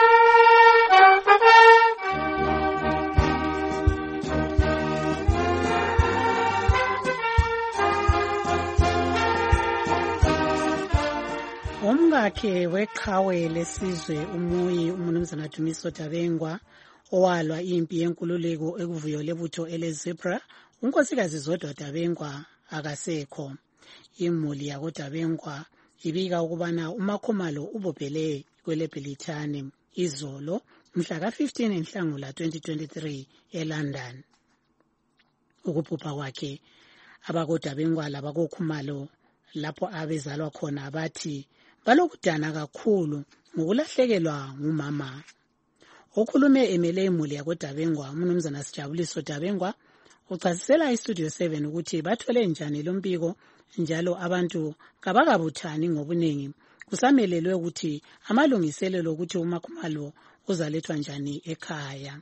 Umkakhe weqhawe lesizwe umuyi uMnumzana Dumiso Dabengwa owalwa impi yenkululeko ekuvuyo lebutho eleZebra unkosikazi Zodwa Dabengwa akasekho. Imuli yako Dabengwa ibika ukubana uMakhomalo ubobhele kwele Bhelithane izolo mhla ka-15 Nhlangula 2023 eLondon. Ukubhubha kwakhe abakoDabengwa labakoKhumalo lapho abezalwa khona abathi balokudana kakhulu ngokulahlekelwa ngumama. Okhulume emele imuli yakoDabengwa uMnumzana Sijabuliso Dabengwa uchasisela iStudio 7 ukuthi bathole njani lo mbiko njalo abantu kabakabuthani ngobuningi kusamelelwe ukuthi amalungiselelo ukuthi uMakhumalo uzalethwa njani ekhaya.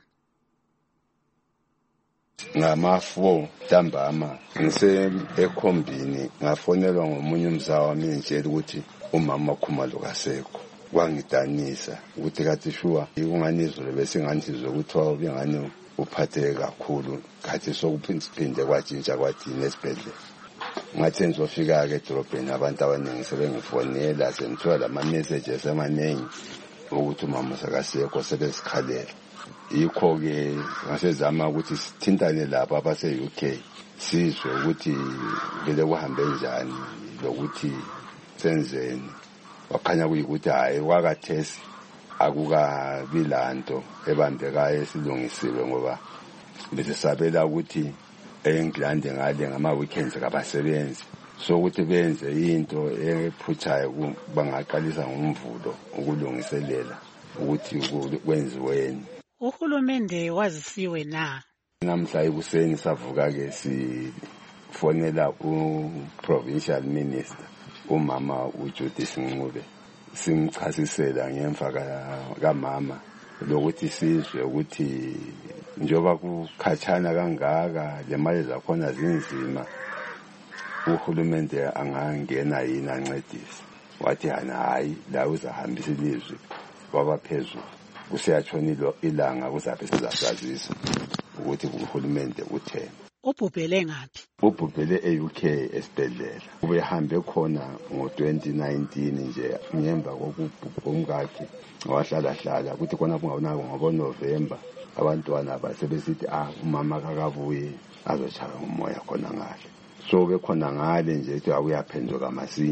Ngama-4 ntambama ngise ekhombini ngafonelwa ngomunye umzawa wami ngitshela ukuthi umama Makhumalo kasekho. Kwangidanisa ukuthi kathi shuwa unganizwe bese nganizwe ukuthi ubengani uphatheke kakhulu kathi sokuphinde kwatshintsha kwathi nesibhedlela. Ngathi ngizofika ke edrobheni abantu abaningi sebengifonela sengithola lama messages amaningi ukuthi umama sakasekho sebesikhalela. Yikho ke ngasezama ukuthi sithintane lapha abase UK sizwe ukuthi vele kuhambe njani lokuthi senzeni. Wakhanya kuyikuthi hayi wakathesi akukabi lanto ebambekayo esilungisiwe ngoba bese sabela ukuthi eNgland ngale ngama weekends kabasebenzi so ukuthi benze into ephuthayo bangaqalisa ngomvulo ukulungiselela ukuthi kwenziweni. Uhulumende wazisiwe na namhla ekuseni savuka ke sifonela u-provincial minister umama uJudith Ncube simchasisela ngemva kamama lokuthi sizwe ukuthi njoba kukhatshana kangaka le mali zakhona zinzima uhulumende angangena yini ancedise. Wathi hayi la uzahambisa ilizwi kwabaphezulu kusiyatshona ilanga kuzabe sizasazisa ukuthi uhulumende utheni. Ubhubhele ngaphi? Ubhubhele eUK esibhedlela. Ubehambe khona ngo-2019 nje ngemva kokubhubha wahlala ukuthi khona kungabonakala ngoNovember abantwana basebesithi umama kakabuye azochaka ngomoya khona ngale. So bekhona ngale nje ethi uyaphenduka masinya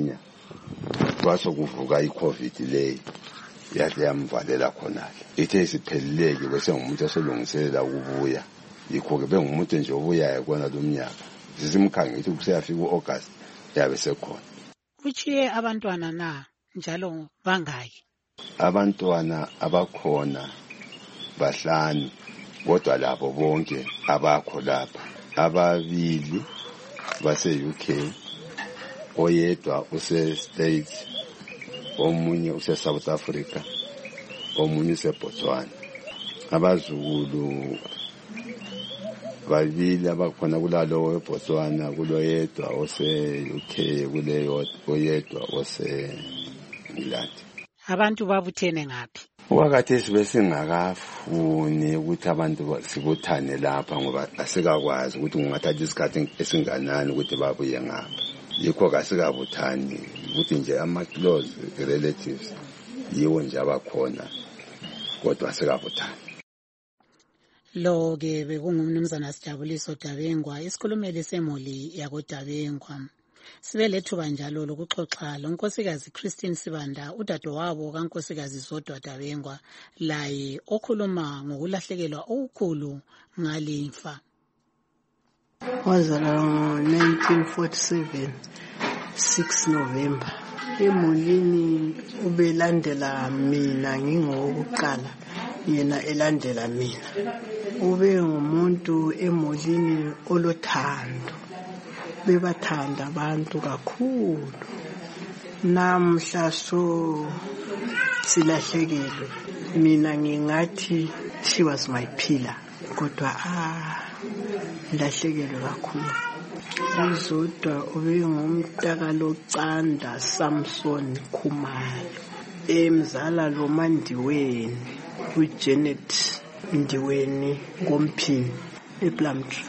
kwasokuvuka iCovid leyi yathi yamvalela khonale ithe isipheleleke bese ngumuntu oselungiselela ukubuya yikho-ke bengumuntu nje obuyayo kona lo mnyaka zisimkhangela ukuthi kuseyafika u-August yabe sekhona. Uchiye abantwana na njalo bangaki? Abantwana abakhona bahlanu kodwa labo bonke abakho lapha, ababili base-UK, oyedwa use-States, omunye use-South Africa, omunye use-Botswana. Abazukulu babili abakhona kulalo weBotswana, kuloyedwa ose-UK, kuloyedwa ose-England. Abantu babuthene ngaphi? Wakati sibe singakafuni ukuthi abantu sibuthane lapha ngoba asikakwazi ukuthi kungathatha isikhathi esinganani ukuthi babuye ngapha. Yikho kasikabuthani ukuthi nje ama-close relatives yiwo nje abakhona kodwa asikabuthani. Lo-ke bekungumnumzana Sijabuliso Dabengwa, isikhulumeli semuli yakoDabengwa. Sibe lethuba njalo lokuxoxa lonkosikazi Christine Sibanda, udadewabo kankosikazi Zodwa Dabengwa, laye okhuluma ngokulahlekelwa okukhulu ngalifa. Wazalwa ngo-1947 6 November. Emulini ubelandela mina ngingowokuqala, yena elandela mina. Ube ngumuntu emulini olothando, bebathanda abantu kakhulu. Namhla so silahlekelwe, mina ngingathi she was my pillar, kodwa lahlekelwe kakhulu. Uzodwa ube ngumntaka loCanda Samson Khumalo, emzala lo Mandiweni uJanet Ndiweni Komphini ePlumtree.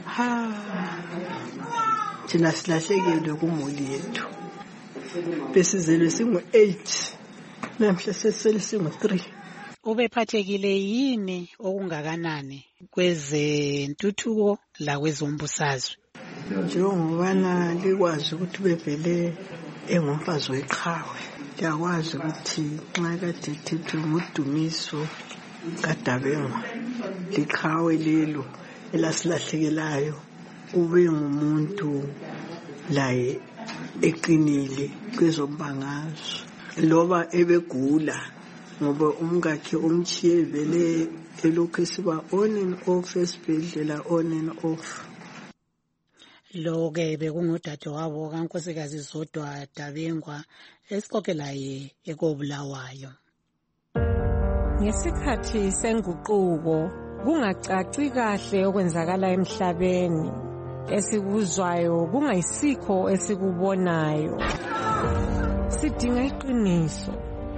Thina silahlekelwe kumuli yethu, besizelwe singu-8 namhla sesele singu-3. Ubephathekile yini okungakanani kwezentuthuko la kwezombusazwe? Njengobana likwazi ukuthi bevele engumfazi weqhawe, liyakwazi ukuthi nxa kade thethwe nguDumiso kaDabengwa, liqhawe lelo elasilahlekelayo, ube ngumuntu laye eqinile kwezombangazwe, loba ebegula ngoba umkakhe umchiye vele elokhu esiba on and off esibhedlela, on and off. Lo-ke bekungudadewabo kankosikazi Zodwa Dabengwa esixoxe laye ekobulawayo. Ngesikhathi senguquko kungacaci kahle okwenzakala emhlabeni, esikuzwayo kungayisikho esikubonayo. Sidinga iqiniso,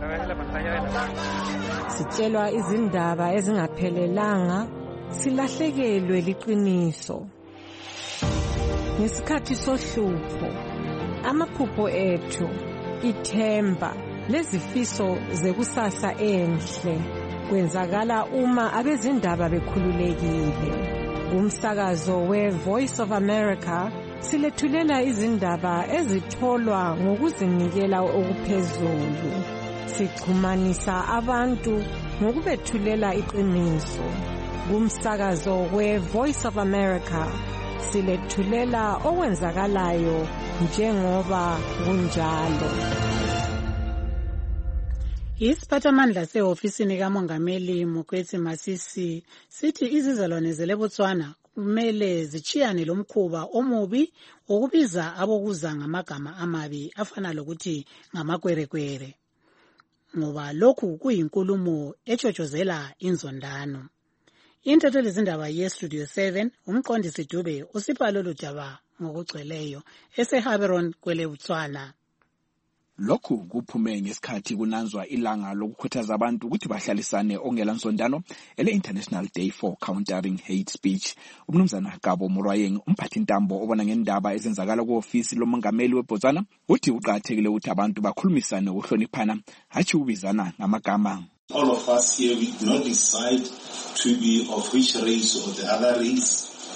sitshelwa izindaba ezingaphelelanga, silahlekelwe liqiniso. Ngesikhathi sohlupho, amaphupho ethu, ithemba lezifiso zekusasa enhle kwenzakala uma abezindaba bekhululekile. Umsakazo we-Voice of America silethulela izindaba ezitholwa ngokuzinikela okuphezulu. Sixhumanisa abantu ngokubethulela iqiniso. Kumsakazo we-Voice of America silethulela okwenzakalayo njengoba kunjalo. Isiphathamandla sehofisini kaMongameli Mokwetsi Masisi sithi izizalwane zeleBotswana kumele zichiyane lomkhuba omubi wokubiza abokuza ngamagama amabi afana lokuthi ngamakwerekwere, ngoba lokhu kuyinkulumo etshotshozela inzondano. Intetho lezindaba yeStudio 7 umqondisi Dube usipha lolu daba ngokugcweleyo eseHaberon kweleBotswana. Lokhu kuphume ngesikhathi kunanzwa ilanga lokukhuthaza abantu ukuthi bahlalisane ongela nsondano ele-International Day for Countering Hate Speech. Umnumzana Gabo Morayeng, umphathi ntambo obona ngendaba ezenzakala ku-ofisi lomongameli weBotswana, uthi uqakathekile ukuthi abantu bakhulumisane ukuhloniphana hatshi ubizana ngamagama. All of us here, we do not decide to be of which race or the other race.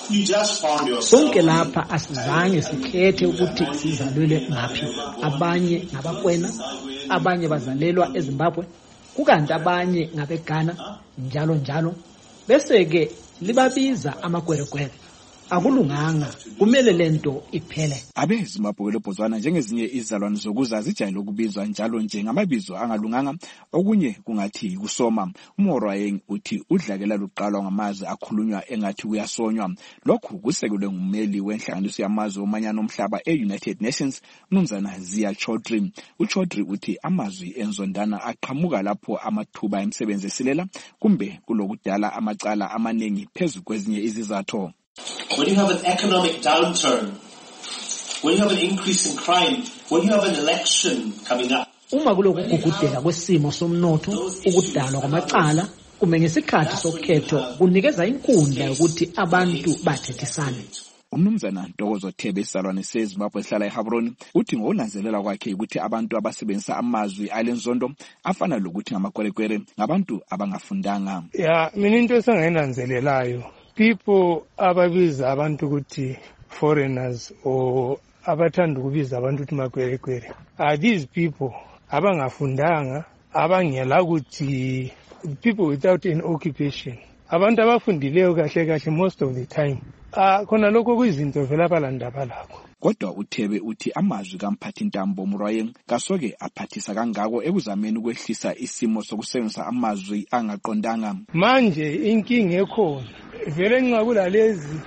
sonke lapha asizange sikhethe ukuthi sizalelwe ngaphi. Abanye ngabakwena, abanye bazalelwa eZimbabwe, kukanti abanye ngabeGhana, njalo njalo. Bese ke libabiza amagweregwere. Akulunganga, kumele lento iphele. AbeZimbabwe leBotswana njengezinye izizalwane zokuza zijayele ukubizwa njalo nje ngamabizo angalunganga, okunye kungathi kusoma. uMorayeng uthi udlakela luqalwa ngamazwi akhulunywa engathi kuyasonywa. Lokhu kusekelwe ngumeli wenhlanganiso yamazwe omanyano omhlaba e-United Nations, uMnumzana Zia Chaudhry. uChaudhry uthi amazwi enzondana aqhamuka lapho amathuba emisebenzi esilela kumbe kulokudala amacala amaningi phezu kwezinye izizathu. When you have an economic downturn, when you have an increase in crime, when you have an election coming up. Uma kulokugugudela kwesimo somnotho, ukudalwa kwamacala, kumbe ngesikhathi sokhetho kunikeza inkundla yokuthi abantu bathethisane. uMnumzana Ntokozo Thebe isalwane seZimbabwe ehlala eHabroni uthi ngokunanzelela kwakhe ukuthi abantu abasebenzisa amazwi alenzondo afana lokuthi ngamagweregwere ngabantu abangafundanga. Mina into esengayinanzelelayo, people ababiza abantu ukuthi foreigners or abathanda ukubiza abantu ukuthi magweregwere are these people abangafundanga, abangela ukuthi people without an occupation, abantu abafundileyo kahle kahle most of the time. Khona lokho kuyizinto vele abalandaba lakho. Kodwa uThebe uthi amazwi kaMphathintambo Morayeng kasoke aphathisa kangako ekuzameni ukwehlisa isimo sokusebenzisa amazwi angaqondanga. Manje inkinga ekhona vele nxa kulalezi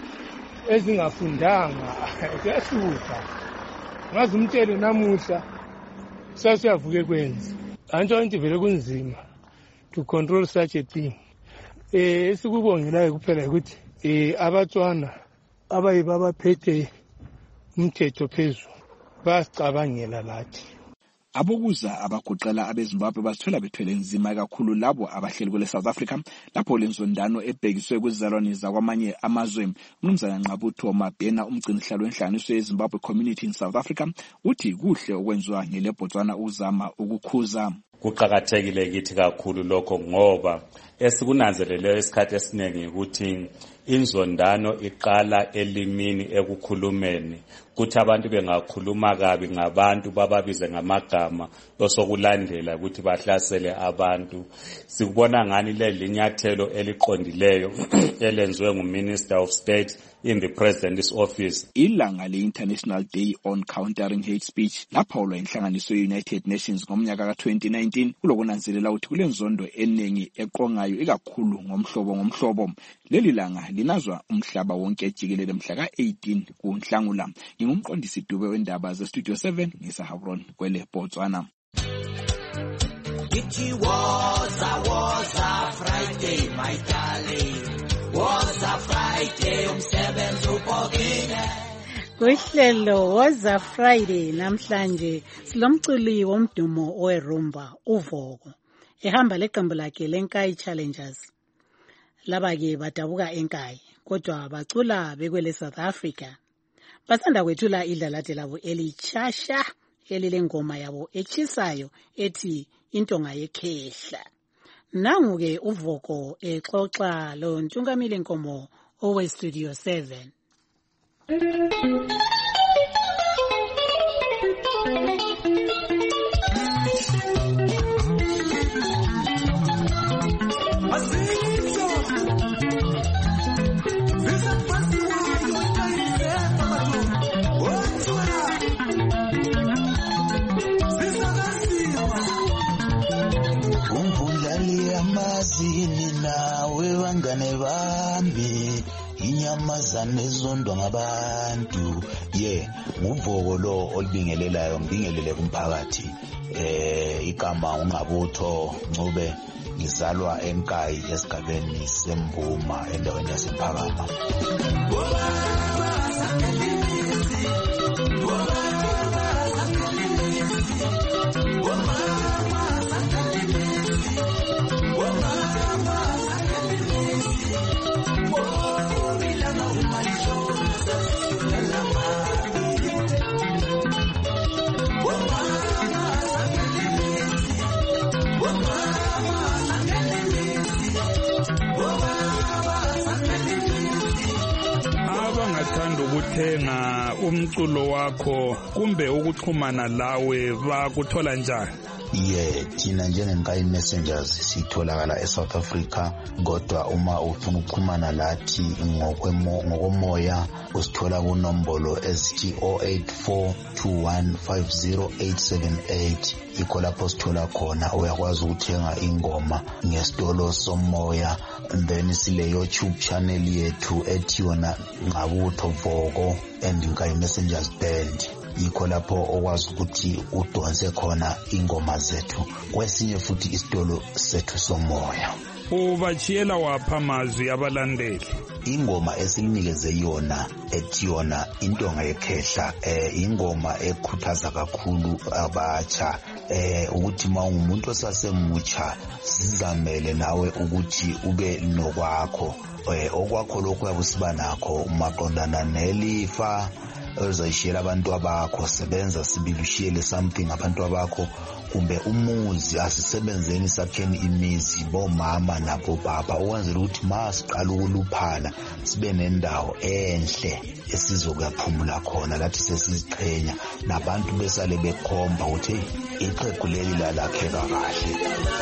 ezingafundanga kuyashuka. Ngazi umtshele namuhla sasiyavuke kwenza. Antsho into vele kunzima to control such a thing. Esikubongelayo kuphela ukuthi abatswana abayibabaphethe umthetho phezulu basicabangela lathi. Abokuza abagoqela abeZimbabwe bazithola bethwele nzima kakhulu labo abahleli kwele South Africa lapho lenzondano ebhekiswe kwizizalwane zakwamanye amazwe. uMnumzana Nqabutho Mabhena umgcinihlalo wenhlanganiso yeZimbabwe Community in South Africa uthi kuhle okwenziwa ngeleBotswana uzama ukukhuza. Kuqakathekile kithi kakhulu lokho ngoba esikunanzeleleyo isikhathi esiningi ukuthi inzondano iqala elimini ekukhulumeni, kuthi abantu bengakhuluma kabi ngabantu bababize ngamagama osokulandela ukuthi bahlasele abantu. Sikubona ngani lelinyathelo eliqondileyo elenziwe nguMinister of State in the President's office. Ilanga le-International Day on Countering Hate Speech laphawulwa inhlanganiso ye-United Nations ngomnyaka ka-2019 kulokunanzelela ukuthi kulenzondo eningi eqongayo ikakhulu ngomhlobo. Leli langa linazwa umhlaba wonke jikelele mhla ka-18 kuNhlangula. Ngingumqondisi Dube wendaba zeStudio 7 ngiseHabron kwele Botswana. It was a Friday, my darling. Was a Friday, umsebenzi upokile. Kuhlelo was a Friday namhlanje silomculi womdumo owerumba uVoko. Ehamba leqembu lakhe leNkai Challengers. Laba ke badabuka eNkai kodwa bacula bekwele South Africa. Basanda kwethula idlalade labo elichasha elilengoma yabo echisayo ethi intonga yekhehla. Nangu-ke uVoko exoxa lo Ntungamile Nkomo owe Studio 7. Nawe bangane bami inyamazane ezondwa ngabantu nguVoko lo olibingelelayo ngibingelele kumphakathi igama uNqabutho Ncube ngizalwa eNkai esigabeni seMbuma endaweni yasePhakama. ukuthenga umculo wakho kumbe ukuxhumana lawe bakuthola njani? Thina njengeNkayi Messengers sitholakala eSouth Africa, kodwa uma ufuna ukuxhumana lathi ngokomoya usithola kunombolo ezithi 084215088. Yikho lapho sithola khona uyakwazi ukuthenga ingoma ngesitolo somoya. And then sile YouTube channel yethu ethi yona Ngabutho Voko and Nkayi Messengers Band. Yikho lapho okwazi ukuthi udonse khona ingoma zethu kwesinye futhi isitolo sethu somoya. Ubachiyela wapha amazwi abalandeli? Ingoma esilinikeze yona ethi yona Intonga Yekhehla ingoma ekhuthaza kakhulu abatsha ukuthi mawungumuntu osasemutsha sizamele nawe ukuthi ube nokwakho okwakho lokho yabusiba nakho maqondana nelifa uzayishiyela abantu abakho. Sebenza sibili ushiyele something abantu abakho, kumbe umuzi asisebenzeni sakheni imizi bomama nabo baba ukwenzela ukuthi masiqala ukuluphala sibe nendawo enhle esizokuyaphumula khona lathi sesiziqhenya nabantu besale bekhomba ukuthi iqegu leli lalakheka kahle.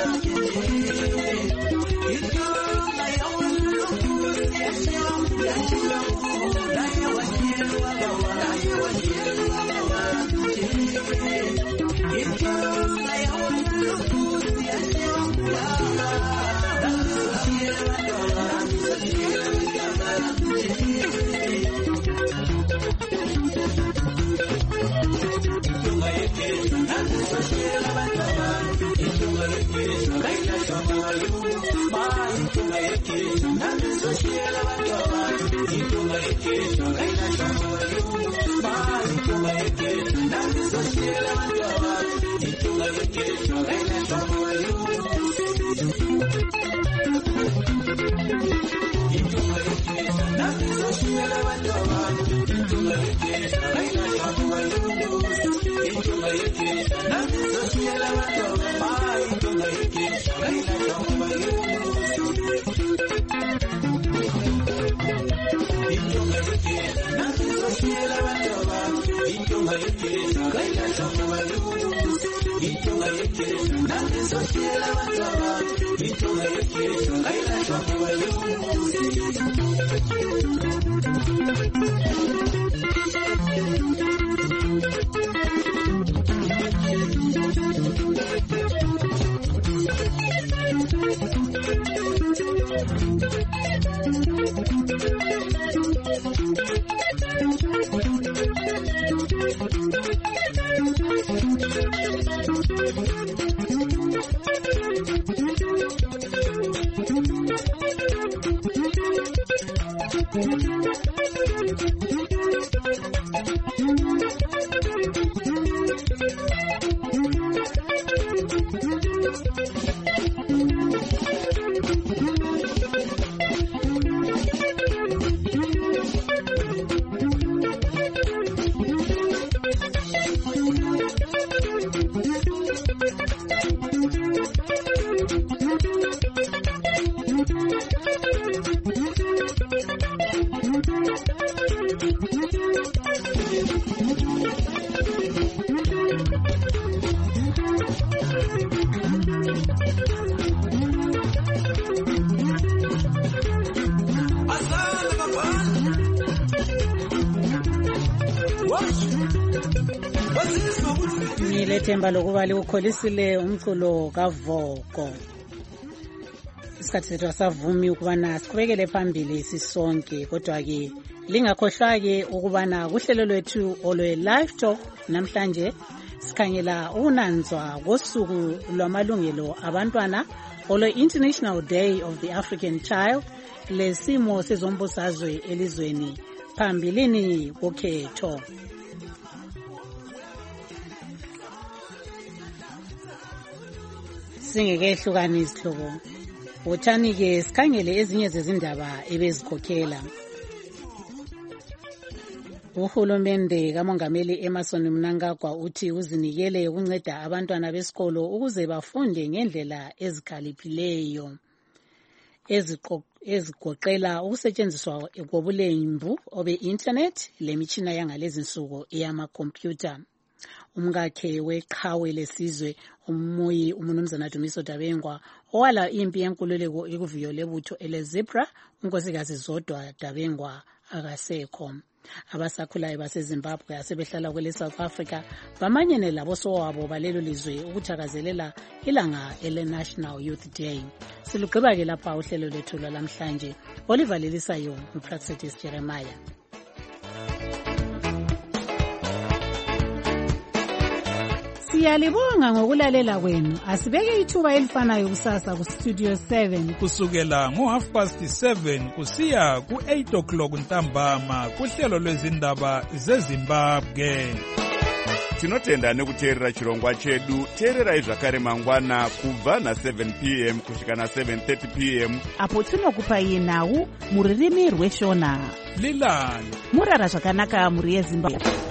Themba lokuba liwukholisile umculo kaVoko. Isikhathi sethu asavumi ukubana siqhubekele phambili sisonke, kodwa ke lingakhohlwa-ke ukubana kuhlelo lwethu olwe live talk namhlanje sikhangela ukunanzwa kosuku lwamalungelo abantwana olwe International Day of the African Child lesimo sezombusazwe elizweni phambilini kokhetho. Singeke isihlobo wothani-ke sikhangele ezinye zezindaba ebezikhokhela. Uhulumende kamongameli Emmerson Mnangagwa uthi uzinikele ukunceda abantwana besikolo ukuze bafunde ngendlela ezikhaliphileyo. ezigoqela ukusetshenziswa kobulembu obe-internet lemitshina yangalezi nsuku eyamakhompyutha. Umkakhe weqhawe lesizwe umuyi uMnumzana Dumiso Dabengwa owala impi yenkululeko ikuviyo lebutho eleZebra unkosikazi Zodwa Dabengwa akasekho. Abasakhulayo baseZimbabwe asebehlala kwele South Africa bamanyene labosowabo balelo lizwe ukuthakazelela ilanga ele-National Youth Day. Silugqiba ke lapha uhlelo lethu lwalamhlanje. Oliver Lelisayo uPraxetis Jeremiah. Siyalibonga ngokulalela kwenu. Asibeke ithuba elifanayo kusasa ku Studio 7 kusukela ngo7:30 kusiya ku8:00 ntambama kuhlelo lwezindaba zeZimbabwe. Tinotenda nekuteerera chirongwa chedu. Teererai zvakare mangwana kubva na7 p.m. kusvika na7:30 p.m. apo tinokupai nhau muririmi rweshona. Lilani murara zvakanaka muri yeZimbabwe.